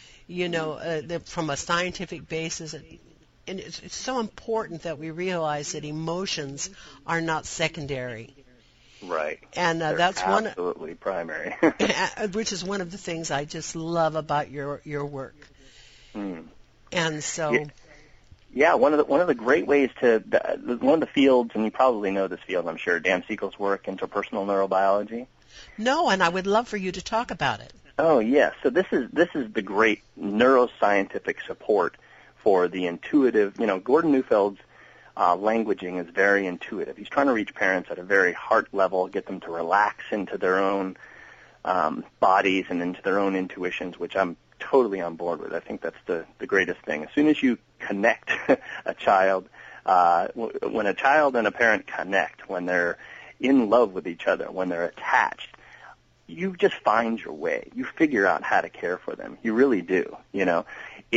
from a scientific basis. And it's so important that we realize that emotions are not secondary. Right. And that's absolutely primary. Which is one of the things I just love about your work. Mm. And so. Yeah, one of the great ways one of the fields, and you probably know this field, I'm sure, Dan Siegel's work, interpersonal neurobiology. No, and I would love for you to talk about it. Oh, yes. So this is the great neuroscientific support for the intuitive. Gordon Neufeld's languaging is very intuitive. He's trying to reach parents at a very heart level, get them to relax into their own bodies and into their own intuitions, which I'm totally on board with. I think that's the greatest thing. As soon as you connect a child, when a child and a parent connect, when they're in love with each other, when they're attached, you just find your way. You figure out how to care for them. You really do.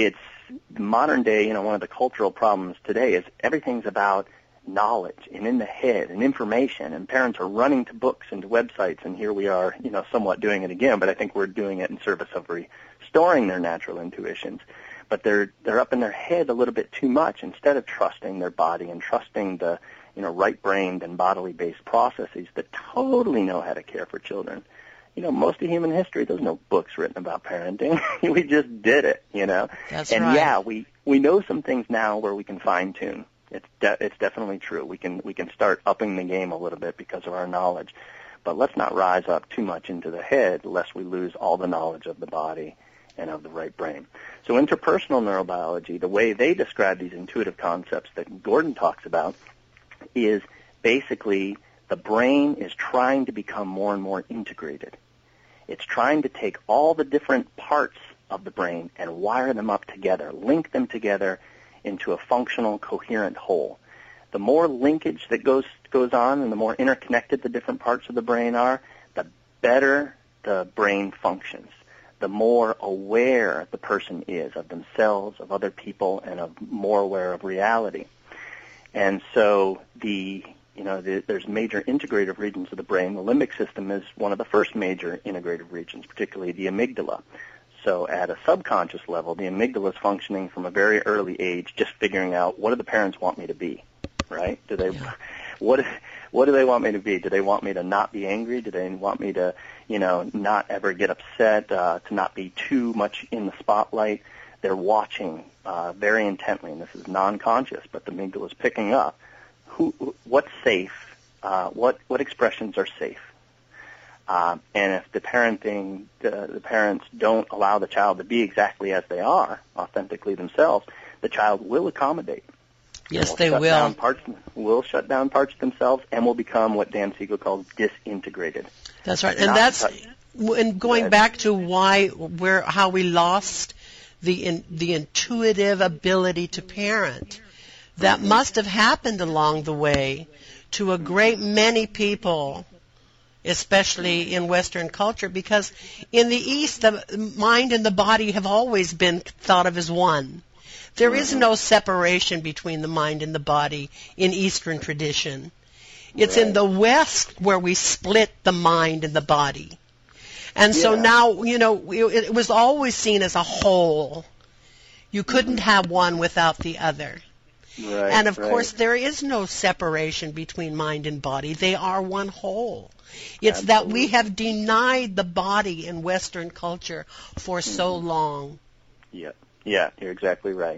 modern day, one of the cultural problems today is everything's about knowledge and in the head and information, and parents are running to books and to websites, and here we are, somewhat doing it again, but I think we're doing it in service of restoring their natural intuitions. But they're up in their head a little bit too much instead of trusting their body and trusting the, right-brained and bodily-based processes that totally know how to care for children. Most of human history, there's no books written about parenting. We just did it, That's and right. yeah, we know some things now where we can fine-tune. It's definitely true. We can start upping the game a little bit because of our knowledge. But let's not rise up too much into the head lest we lose all the knowledge of the body and of the right brain. So interpersonal neurobiology, the way they describe these intuitive concepts that Gordon talks about, is basically the brain is trying to become more and more integrated. It's trying to take all the different parts of the brain and wire them up together, link them together into a functional, coherent whole. The more linkage that goes on and the more interconnected the different parts of the brain are, the better the brain functions. The more aware the person is of themselves, of other people, and more aware of reality. And so there's major integrative regions of the brain. The limbic system is one of the first major integrative regions, particularly the amygdala. So at a subconscious level, the amygdala is functioning from a very early age, just figuring out what do the parents want me to be, right? What do they want me to be? Do they want me to not be angry? Do they want me to, not ever get upset, to not be too much in the spotlight? They're watching very intently, and this is non-conscious, but the amygdala is picking up what's safe, what expressions are safe. And if the parents don't allow the child to be exactly as they are, authentically themselves, the child will accommodate. Yes, they will. Will shut down parts of themselves and will become what Dan Siegel calls disintegrated. That's right. And going back to how we lost the intuitive ability to parent. That must have happened along the way to a great many people, especially in Western culture, because in the East, the mind and the body have always been thought of as one. There is no separation between the mind and the body in Eastern tradition. It's in the West where we split the mind and the body. And so now, it was always seen as a whole. You couldn't have one without the other. Right, and of course, there is no separation between mind and body. They are one whole. It's that we have denied the body in Western culture for so long. Yeah, you're exactly right.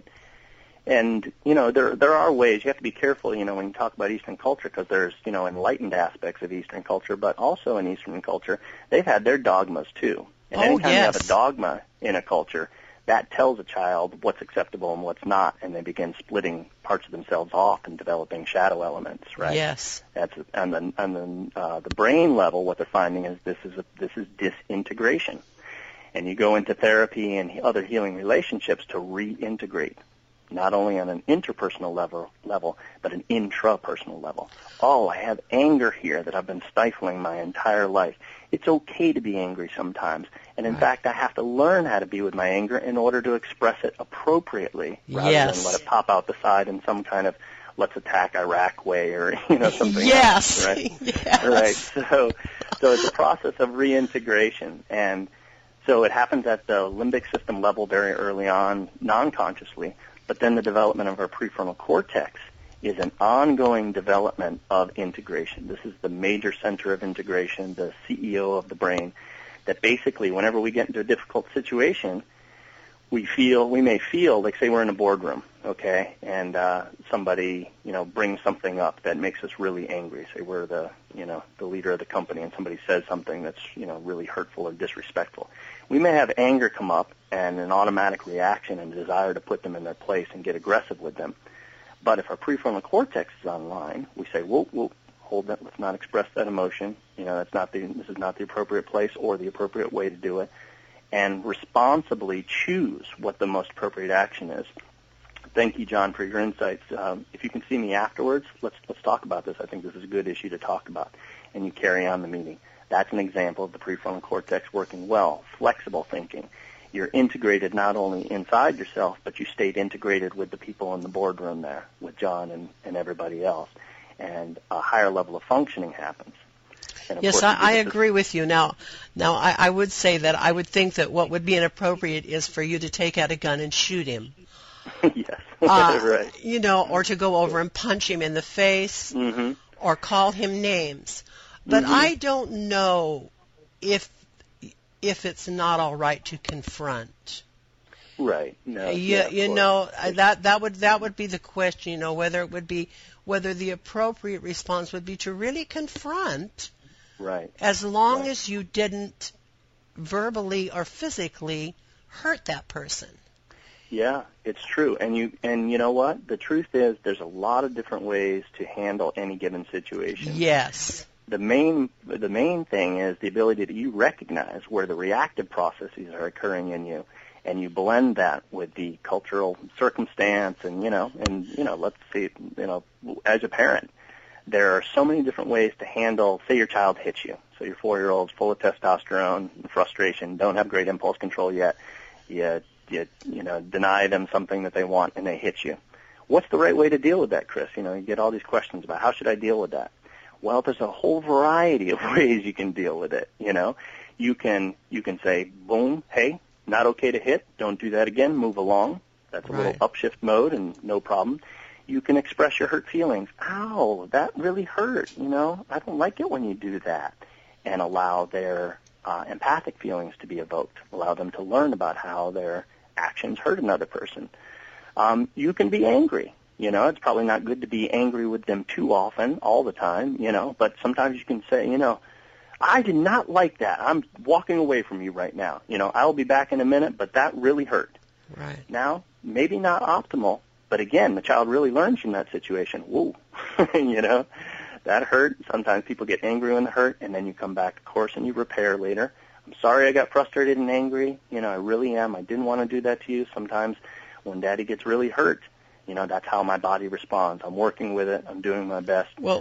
And, there are ways. You have to be careful, when you talk about Eastern culture, because there's, enlightened aspects of Eastern culture, but also in Eastern culture, they've had their dogmas, too. And anytime you have a dogma in a culture, that tells a child what's acceptable and what's not, and they begin splitting parts of themselves off and developing shadow elements, right? Yes. That's and then the brain level, what they're finding is this is disintegration. And you go into therapy and other healing relationships to reintegrate, not only on an interpersonal level, but an intrapersonal level. Oh, I have anger here that I've been stifling my entire life. It's okay to be angry sometimes. And in fact, I have to learn how to be with my anger in order to express it appropriately, rather than let it pop out the side in some kind of let's attack Iraq way or, something else, right? Yes. Right. So it's a process of reintegration. And so it happens at the limbic system level very early on, non-consciously, but then the development of our prefrontal cortex is an ongoing development of integration. This is the major center of integration, the CEO of the brain, that basically whenever we get into a difficult situation, we may feel, like say we're in a boardroom, okay, and somebody, brings something up that makes us really angry. Say we're the leader of the company and somebody says something that's, really hurtful or disrespectful. We may have anger come up and an automatic reaction and desire to put them in their place and get aggressive with them. But if our prefrontal cortex is online, we say, whoa, hold that, let's not express that emotion. This is not the appropriate place or the appropriate way to do it. And responsibly choose what the most appropriate action is. Thank you, John, for your insights. If you can see me afterwards, let's talk about this. I think this is a good issue to talk about. And you carry on the meeting. That's an example of the prefrontal cortex working well, flexible thinking. you're integrated not only inside yourself, but you stayed integrated with the people in the boardroom there, with John and everybody else, and a higher level of functioning happens. And of Yes, course, I agree with you. Now, I would say that I would think that what would be inappropriate is for you to take out a gun and shoot him. Yes, right. You know, or to go over and punch him in the face, Mm-hmm. or call him names. But Mm-hmm. I don't know if it's not all right to confront. Right. No. You know, that would be the question. You know, whether the appropriate response would be to really confront. Right. As long as you didn't verbally or physically hurt that person. Yeah, it's true. And you know what? The truth is there's a lot of different ways to handle any given situation. Yes. The main thing is the ability that you recognize where the reactive processes are occurring in you, and you blend that with the cultural circumstance and let's see, as a parent, there are so many different ways to handle, say your child hits you. So your 4-year-old's full of testosterone and frustration, don't have great impulse control yet. You deny them something that they want and they hit you. What's the right way to deal with that, Chris? You get all these questions about how should I deal with that? Well, there's a whole variety of ways you can deal with it, You can say, boom, hey, not okay to hit, don't do that again, move along. That's a little upshift mode and no problem. You can express your hurt feelings. Ow, that really hurt, I don't like it when you do that. And allow their empathic feelings to be evoked. Allow them to learn about how their actions hurt another person. You can be angry. It's probably not good to be angry with them too often, all the time, but sometimes you can say, I did not like that. I'm walking away from you right now. I'll be back in a minute, but that really hurt. Right. Now, maybe not optimal, but again, the child really learns from that situation. Whoa, that hurt. Sometimes people get angry when they hurt, and then you come back, of course, and you repair later. I'm sorry I got frustrated and angry. I really am. I didn't want to do that to you. Sometimes when Daddy gets really hurt, that's how my body responds. I'm working with it. I'm doing my best. Well,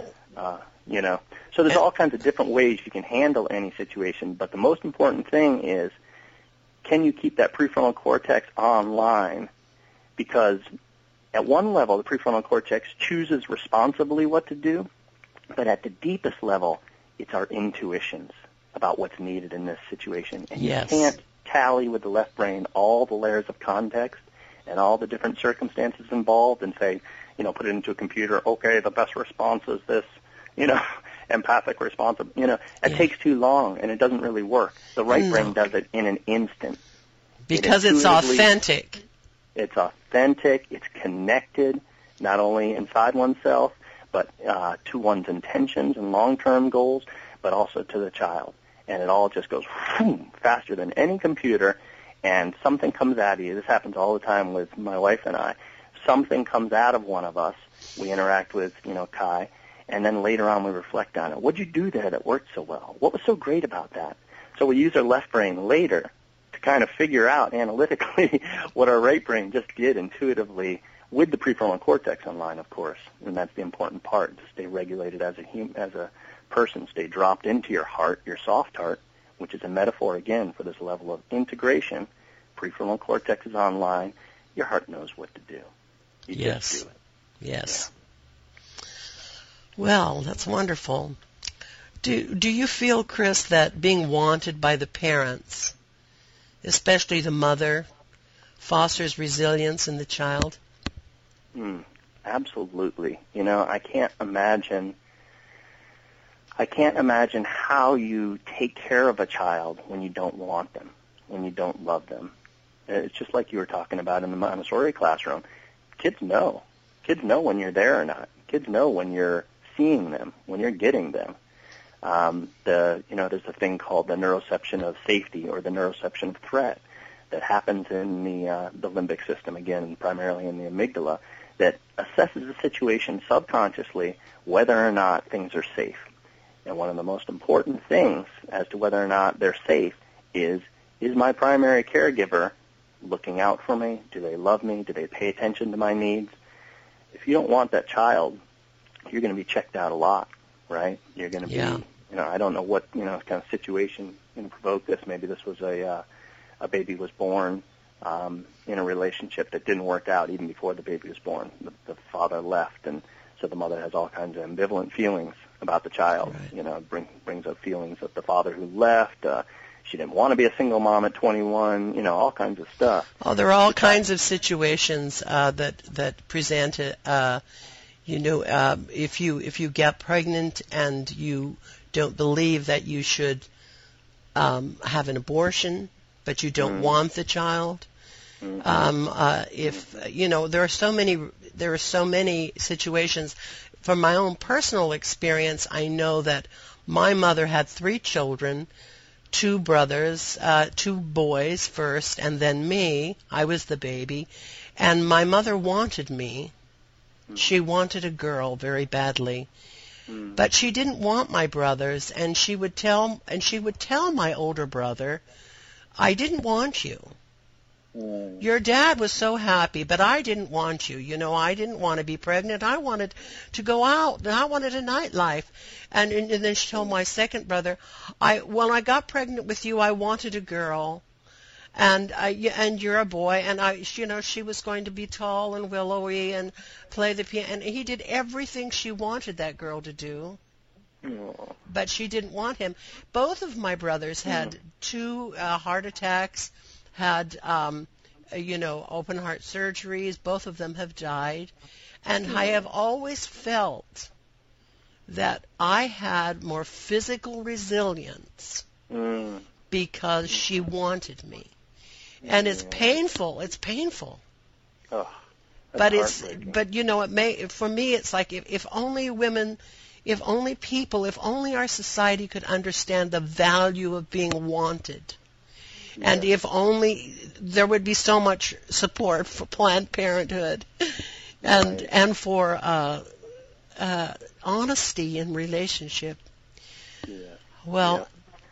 So there's all kinds of different ways you can handle any situation, but the most important thing is, can you keep that prefrontal cortex online? Because at one level, the prefrontal cortex chooses responsibly what to do, but at the deepest level, it's our intuitions about what's needed in this situation. And yes. You can't tally with the left brain all the layers of context and all the different circumstances involved and say, put it into a computer, okay, the best response is this, empathic response. It takes too long and it doesn't really work. The right brain does it in an instant. Because it's authentic. It's authentic, it's connected, not only inside oneself, but to one's intentions and long-term goals, but also to the child. And it all just goes faster than any computer, and something comes out of you. This happens all the time with my wife and I. Something comes out of one of us. We interact with, Kai, and then later on we reflect on it. What'd you do there that worked so well? What was so great about that? So we use our left brain later to kind of figure out analytically what our right brain just did intuitively with the prefrontal cortex online, of course. And that's the important part, to stay regulated as a person, stay dropped into your heart, your soft heart, which is a metaphor, again, for this level of integration. Prefrontal cortex is online. Your heart knows what to do. You just do it. Yes. Yeah. Well, that's wonderful. Do you feel, Chris, that being wanted by the parents, especially the mother, fosters resilience in the child? Absolutely. I can't imagine how you take care of a child when you don't want them, when you don't love them. It's just like you were talking about in the Montessori classroom. Kids know. Kids know when you're there or not. Kids know when you're seeing them, when you're getting them. There's a thing called the neuroception of safety or the neuroception of threat that happens in the limbic system, again, primarily in the amygdala, that assesses the situation subconsciously whether or not things are safe. And one of the most important things as to whether or not they're safe is my primary caregiver looking out for me? Do they love me? Do they pay attention to my needs? If you don't want that child, you're going to be checked out a lot, right? You're going to be, I don't know what, kind of situation provoked this. Maybe this was a a baby was born in a relationship that didn't work out even before the baby was born. The father left, and so the mother has all kinds of ambivalent feelings about the child. Right. You know, brings up feelings of the father who left. She didn't want to be a single mom at 21. You know, all kinds of stuff. Oh, there are all kinds of situations that present it. If you get pregnant and you don't believe that you should have an abortion, but you don't want the child. There are so many situations. From my own personal experience, I know that my mother had 3 children, 2 brothers, 2 boys first, and then me. I was the baby, and my mother wanted me. She wanted a girl very badly. But she didn't want my brothers, and she would tell my older brother, "I didn't want you. Your dad was so happy, but I didn't want you. You know, I didn't want to be pregnant. I wanted to go out, and I wanted a nightlife." And then she told my second brother, "When I got pregnant with you, I wanted a girl, and you're a boy, and she was going to be tall and willowy and play the piano." And he did everything she wanted that girl to do, but she didn't want him. Both of my brothers had 2 heart attacks, had open heart surgeries. Both of them have died, and I have always felt that I had more physical resilience because she wanted me. And it's painful. It's painful. Oh, but for me, it's like if only women, if only people, if only our society could understand the value of being wanted. Yeah. And if only there would be so much support for Planned Parenthood and for honesty in relationship. Yeah. Well,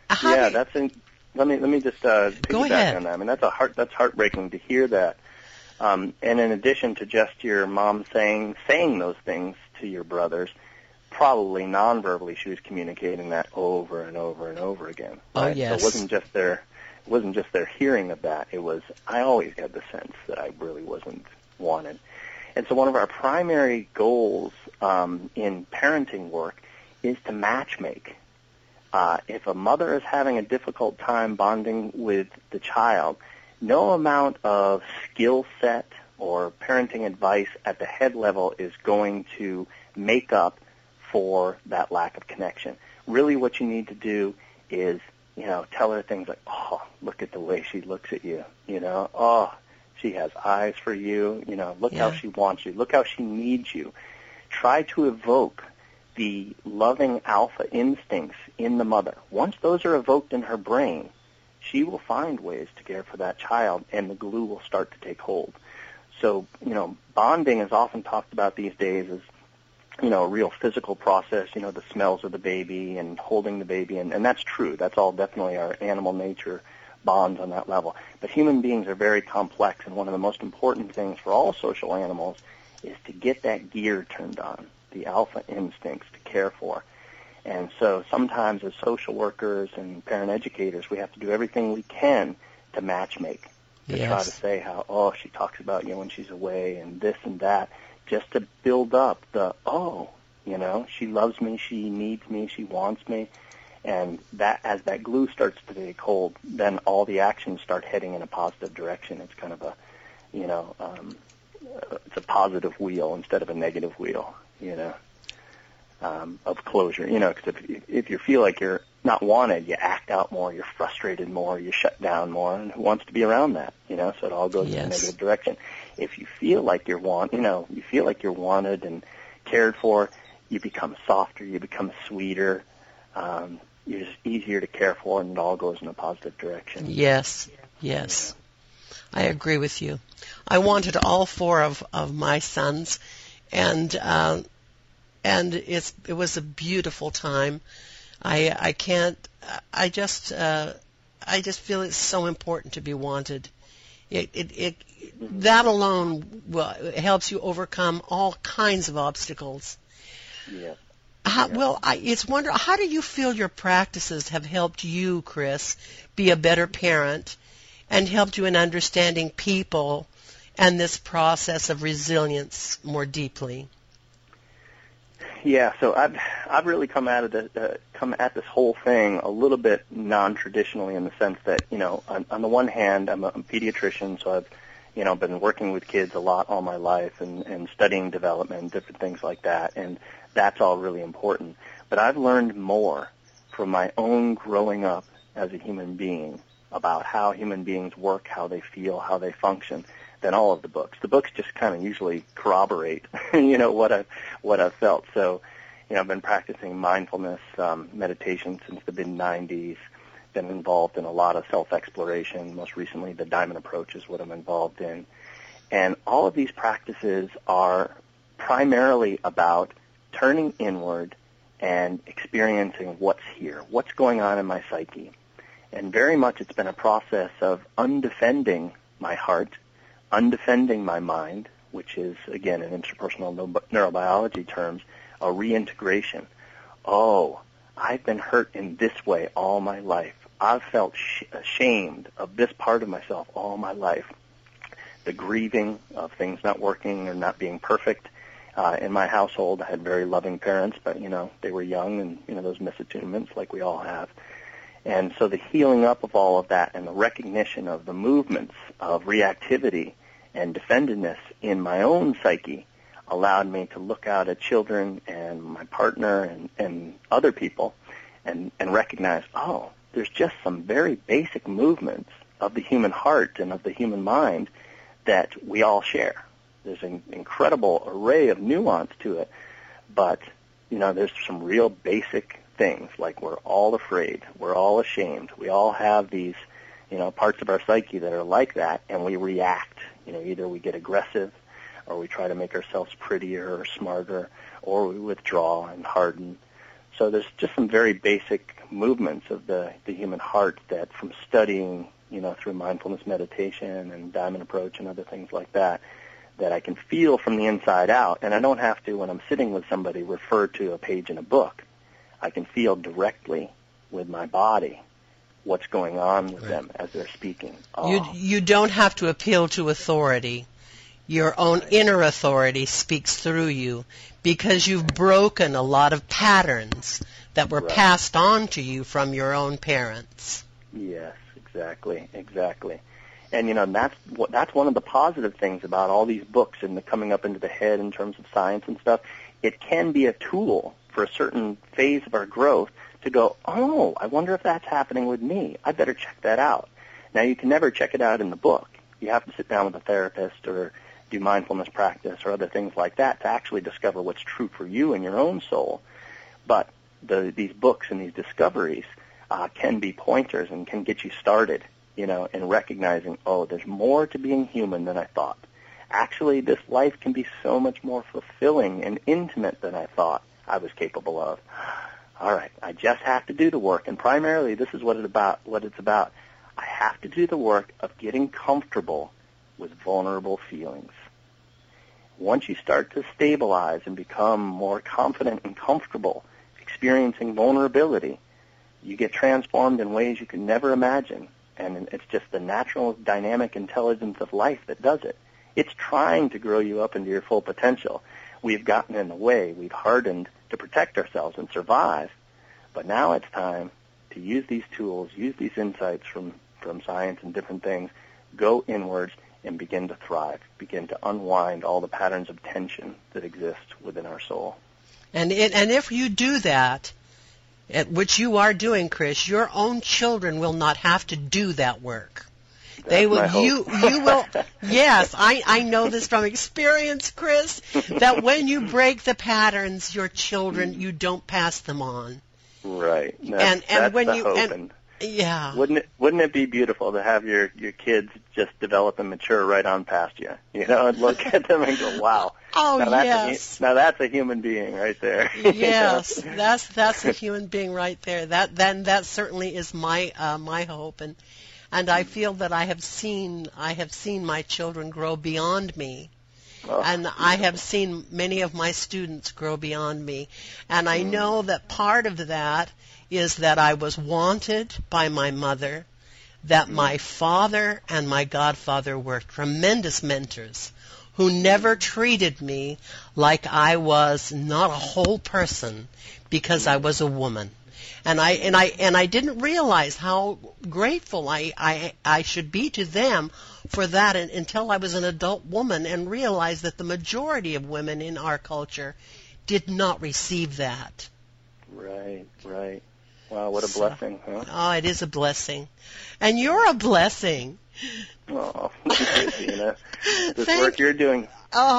let me just piggyback on that. I mean, that's heartbreaking to hear that. And in addition to just your mom saying those things to your brothers, probably non-verbally she was communicating that over and over and over again. Right? Oh, yes. So it wasn't just their hearing of that. It was, I always had the sense that I really wasn't wanted. And so one of our primary goals in parenting work is to matchmake. If a mother is having a difficult time bonding with the child, no amount of skill set or parenting advice at the head level is going to make up for that lack of connection. Really what you need to do is, tell her things like, "Oh, look at the way she looks at you. Oh, she has eyes for you. Look how she wants you. Look how she needs you." Try to evoke the loving alpha instincts in the mother. Once those are evoked in her brain, she will find ways to care for that child, and the glue will start to take hold. So, bonding is often talked about these days as, a real physical process, the smells of the baby and holding the baby, and that's true. That's all definitely our animal nature bonds on that level. But human beings are very complex, and one of the most important things for all social animals is to get that gear turned on, the alpha instincts to care for. And so sometimes as social workers and parent educators, we have to do everything we can to matchmake, to try to say how, she talks about you when she's away and this and that, just to build up the, she loves me, she needs me, she wants me. And that, as that glue starts to take hold, then all the actions start heading in a positive direction. It's kind of a, it's a positive wheel instead of a negative wheel, of closure. Because if you feel like you're not wanted, you act out more, you're frustrated more, you shut down more, and who wants to be around that? So it all goes in a negative direction. If you feel like you're you feel like you're wanted and cared for, you become softer, you become sweeter, you're just easier to care for, and it all goes in a positive direction. Yes. I agree with you. I wanted all 4 of my sons, and it was a beautiful time. I just feel it's so important to be wanted. That alone helps you overcome all kinds of obstacles. Yeah. It's wonderful. How do you feel your practices have helped you, Chris, be a better parent and helped you in understanding people and this process of resilience more deeply? Yeah, so I've really come at this whole thing a little bit non-traditionally, in the sense that, on the one hand, I'm a pediatrician, so I've been working with kids a lot all my life and studying development, different things like that, and that's all really important. But I've learned more from my own growing up as a human being about how human beings work, how they feel, how they function, than all of the books. The books just kind of usually corroborate, what I've felt. So, I've been practicing mindfulness, meditation since the mid-90s, been involved in a lot of self-exploration. Most recently, the Diamond Approach is what I'm involved in. And all of these practices are primarily about turning inward and experiencing what's here, what's going on in my psyche. And very much it's been a process of undefending my heart, undefending my mind, which is, again, in interpersonal neurobiology terms, a reintegration. Oh, I've been hurt in this way all my life. I've felt ashamed of this part of myself all my life. The grieving of things not working or not being perfect. In my household, I had very loving parents, but, they were young and, those misattunements like we all have. And so the healing up of all of that and the recognition of the movements of reactivity and defensiveness in my own psyche allowed me to look out at children and my partner and other people and recognize, oh, there's just some very basic movements of the human heart and of the human mind that we all share. There's an incredible array of nuance to it, but, there's some real basic things, like we're all afraid, we're all ashamed, we all have these, parts of our psyche that are like that, and we react. Either we get aggressive, or we try to make ourselves prettier or smarter, or we withdraw and harden. So there's just some very basic movements of the human heart that, from studying, through mindfulness meditation and Diamond Approach and other things like that, that I can feel from the inside out, and I don't have to, when I'm sitting with somebody, refer to a page in a book. I can feel directly with my body what's going on with them as they're speaking. Oh. You don't have to appeal to authority. Your own inner authority speaks through you, because you've broken a lot of patterns that were passed on to you from your own parents. Yes, exactly. And, that's one of the positive things about all these books and the coming up into the head in terms of science and stuff. It can be a tool for a certain phase of our growth to go, oh, I wonder if that's happening with me. I better check that out. Now, you can never check it out in the book. You have to sit down with a therapist or do mindfulness practice or other things like that to actually discover what's true for you in your own soul. But these books and these discoveries can be pointers and can get you started, in recognizing, oh, there's more to being human than I thought. Actually, this life can be so much more fulfilling and intimate than I thought I was capable of. All right, I just have to do the work, and primarily this is what it's about. I have to do the work of getting comfortable with vulnerable feelings. Once you start to stabilize and become more confident and comfortable experiencing vulnerability, you get transformed in ways you can never imagine, and it's just the natural dynamic intelligence of life that does it. It's trying to grow you up into your full potential. We've gotten in the way. We've hardened to protect ourselves and survive. But now it's time to use these tools, use these insights from science and different things, go inwards and begin to thrive, begin to unwind all the patterns of tension that exist within our soul. And if you do that, which you are doing, Chris, your own children will not have to do that work. They will. You will. Yes, I know this from experience, Chris. That when you break the patterns, your children, you don't pass them on. Right. And when the you hope. yeah. Wouldn't it be beautiful to have your kids just develop and mature right on past you? And look at them and go, wow. Oh, yes. Now that's a human being right there. Yes, that's a human being right there. That certainly is my hope, and I feel that I have seen my children grow beyond me. Oh, and I have seen many of my students grow beyond me. And I know that part of that is that I was wanted by my mother, that my father and my godfather were tremendous mentors who never treated me like I was not a whole person because I was a woman. And I didn't realize how grateful I should be to them for that until I was an adult woman and realized that the majority of women in our culture did not receive that. Right. Wow, what a blessing, huh? Oh, it is a blessing. And you're a blessing. Oh, you know, this work you're doing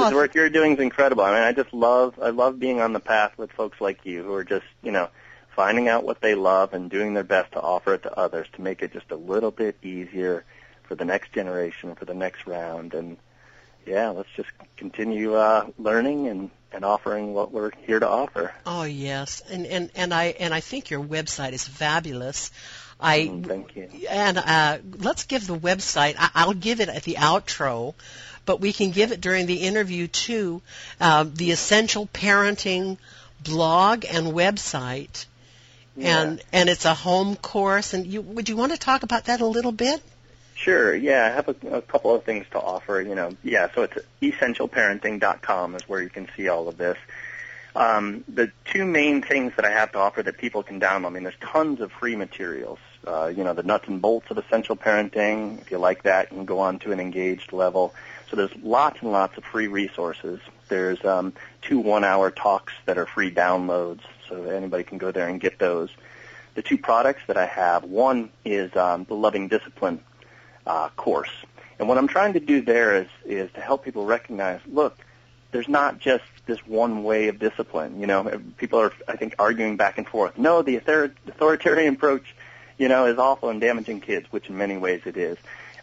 is incredible. I mean, I love being on the path with folks like you who are just, you know, finding out what they love and doing their best to offer it to others to make it just a little bit easier for the next generation, for the next round. And yeah, let's just continue learning and offering what we're here to offer. Oh yes, and I think your website is fabulous. Thank you. And let's give the website. I'll give it at the outro, but we can give it during the interview too. The Essential Parenting blog and website, and it's a home course. And would you want to talk about that a little bit? Sure, yeah. I have a couple of things to offer, you know. Yeah, so it's essentialparenting.com is where you can see all of this. The two main things that I have to offer that people can download, I mean, there's tons of free materials. You know, the nuts and bolts of essential parenting. If you like that, you can go on to an engaged level. So there's lots and lots of free resources. There's 2 one-hour talks that are free downloads, so anybody can go there and get those. The 2 products that I have, one is the Loving Discipline course. And what I'm trying to do there is to help people recognize, look, there's not just this one way of discipline. You know, people are, I think, arguing back and forth. No, the authoritarian approach, you know, is awful and damaging kids, which in many ways it is.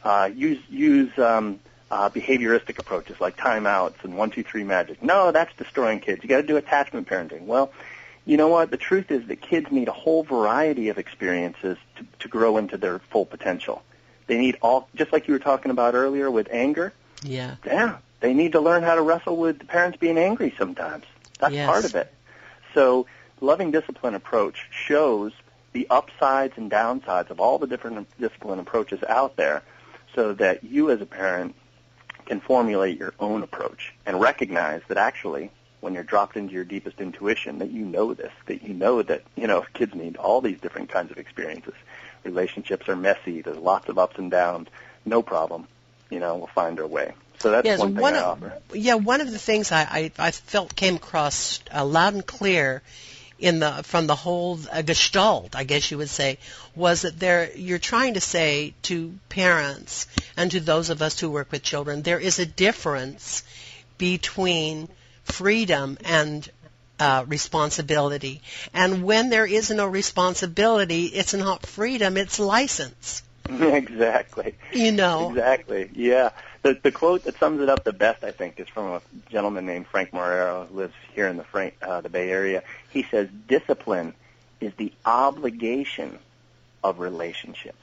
Use behavioristic approaches like timeouts and 1, 2, 3 magic. No, that's destroying kids. You got to do attachment parenting. Well, you know what? The truth is that kids need a whole variety of experiences to grow into their full potential. They need all, just like you were talking about earlier with anger. Yeah. Yeah. They need to learn how to wrestle with the parents being angry sometimes. That's part of it. So Loving Discipline approach shows the upsides and downsides of all the different discipline approaches out there so that you as a parent can formulate your own approach and recognize that actually when you're dropped into your deepest intuition that you know this, that you know, kids need all these different kinds of experiences. Relationships are messy. There's lots of ups and downs. No problem. You know, we'll find our way. So that's one thing I offer. Yeah, one of the things I felt came across loud and clear from the whole gestalt, I guess you would say, was that you're trying to say to parents and to those of us who work with children, there is a difference between freedom and responsibility. And when there is no responsibility, it's not freedom, it's license. Exactly. You know. Exactly, yeah. The quote that sums it up the best, I think, is from a gentleman named Frank Marrero, who lives here in the Bay Area. He says, discipline is the obligation of relationship.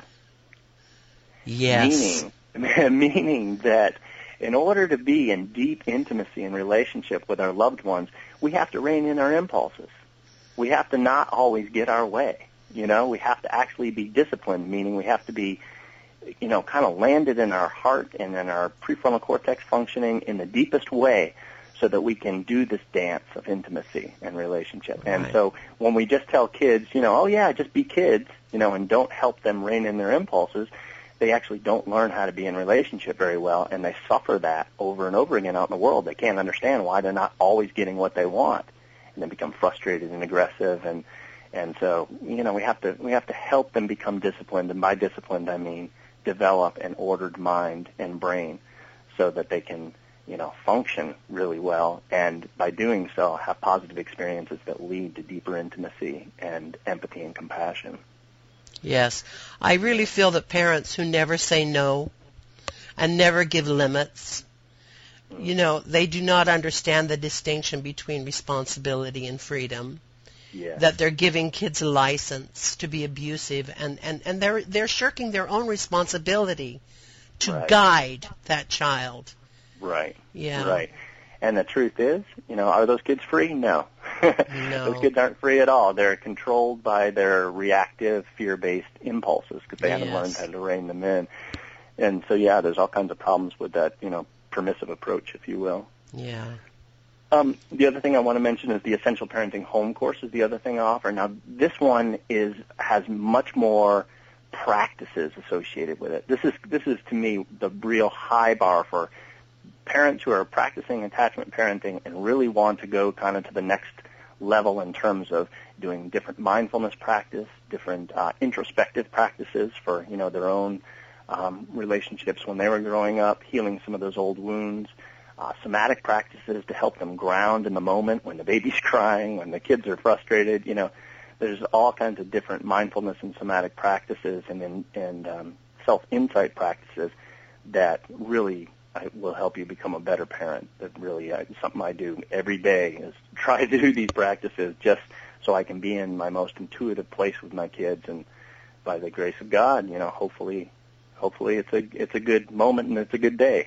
Yes. Meaning that in order to be in deep intimacy and relationship with our loved ones, we have to rein in our impulses. We have to not always get our way. You know, we have to actually be disciplined, meaning we have to be, you know, kind of landed in our heart and in our prefrontal cortex functioning in the deepest way so that we can do this dance of intimacy and relationship. Right. And so when we just tell kids, you know, oh yeah, just be kids, you know, and don't help them rein in their impulses, they actually don't learn how to be in relationship very well, and they suffer that over and over again out in the world. They can't understand why they're not always getting what they want, and they become frustrated and aggressive, and so, you know, we have to help them become disciplined, and by disciplined I mean develop an ordered mind and brain so that they can, you know, function really well, and by doing so have positive experiences that lead to deeper intimacy and empathy and compassion. Yes. I really feel that parents who never say no and never give limits, you know, they do not understand the distinction between responsibility and freedom. Yes. That they're giving kids a license to be abusive, and they're shirking their own responsibility to guide that child. Right. Yeah. Right. And the truth is, you know, are those kids free? No. Those kids aren't free at all. They're controlled by their reactive, fear-based impulses because they haven't learned how to rein them in. And so, yeah, there's all kinds of problems with that, permissive approach, if you will. Yeah. The other thing I want to mention is the Essential Parenting Home Course is the other thing I offer. Now, this one has much more practices associated with it. This is to me the real high bar for parents who are practicing attachment parenting and really want to go kind of to the next level in terms of doing different mindfulness practice, different introspective practices for their own relationships when they were growing up, healing some of those old wounds, somatic practices to help them ground in the moment when the baby's crying, when the kids are frustrated. There's all kinds of different mindfulness and somatic practices and self-insight practices that really will help you become a better parent. That really is something I do every day is try to do these practices just so I can be in my most intuitive place with my kids. And by the grace of God, hopefully it's a good moment and it's a good day.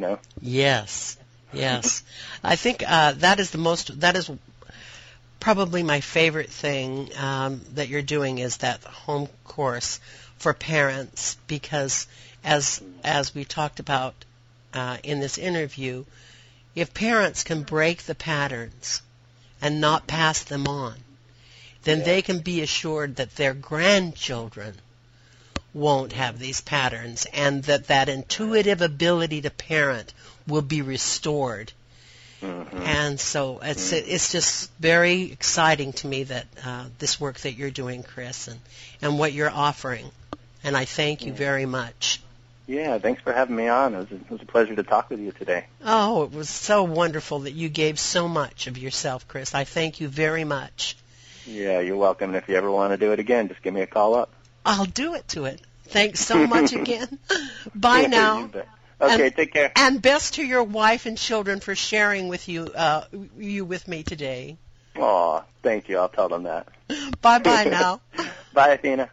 Yes. I think that is probably my favorite thing that you're doing is that home course for parents, because as we talked about in this interview, if parents can break the patterns and not pass them on, then they can be assured that their grandchildren won't have these patterns, and that intuitive ability to parent will be restored. Mm-hmm. And so it's just very exciting to me that this work that you're doing, Chris, and what you're offering. And I thank you very much. Yeah, thanks for having me on. It was a pleasure to talk with you today. Oh, it was so wonderful that you gave so much of yourself, Chris. I thank you very much. Yeah, you're welcome. And if you ever want to do it again, just give me a call up. I'll do it to it. Thanks so much again. Bye now. Okay, take care. And best to your wife and children for sharing with you with me today. Aw, thank you. I'll tell them that. Bye-bye now. Bye, Athena.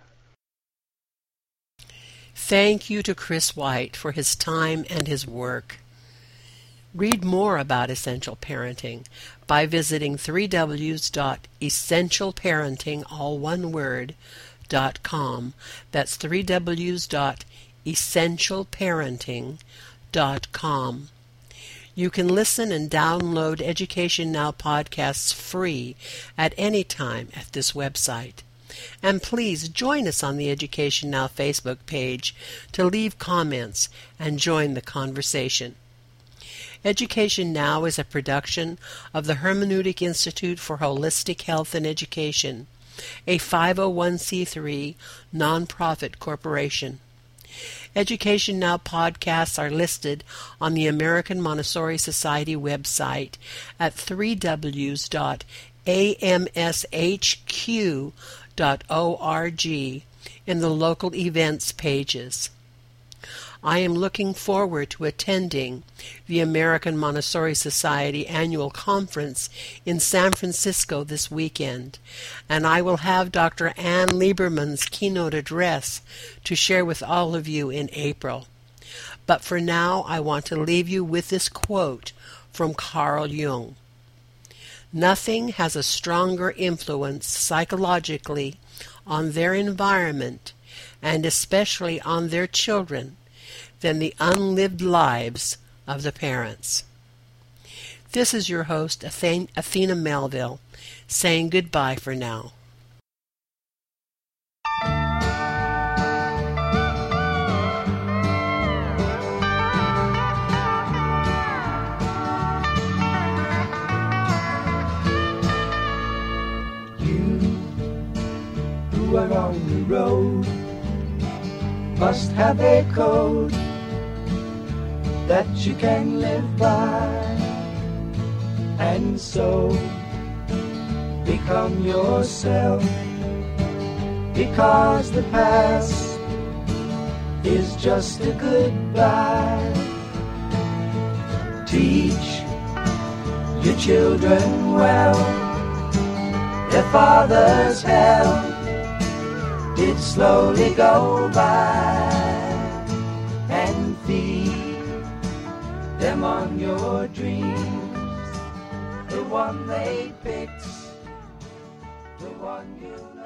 Thank you to Chris White for his time and his work. Read more about Essential Parenting by visiting www.essentialparenting, all one word, .com. That's www.essentialparenting.com. You can listen and download Education Now podcasts free at any time at this website. And please join us on the Education Now Facebook page to leave comments and join the conversation. Education Now is a production of the Hermeneutic Institute for Holistic Health and Education, a 501c3 nonprofit corporation. Education Now podcasts are listed on the American Montessori Society website at www.amshq.org in the local events pages. I am looking forward to attending the American Montessori Society annual conference in San Francisco this weekend, and I will have Dr. Ann Lieberman's keynote address to share with all of you in April. But for now, I want to leave you with this quote from Carl Jung. Nothing has a stronger influence psychologically on their environment, and especially on their children, than the unlived lives of the parents. This is your host, Athena Melville, saying goodbye for now. You who are on the road must have a code that you can live by, and so become yourself, because the past is just a goodbye. Teach your children well, their father's hell did slowly go by, and feed them on your dreams, the one they picked the one you love.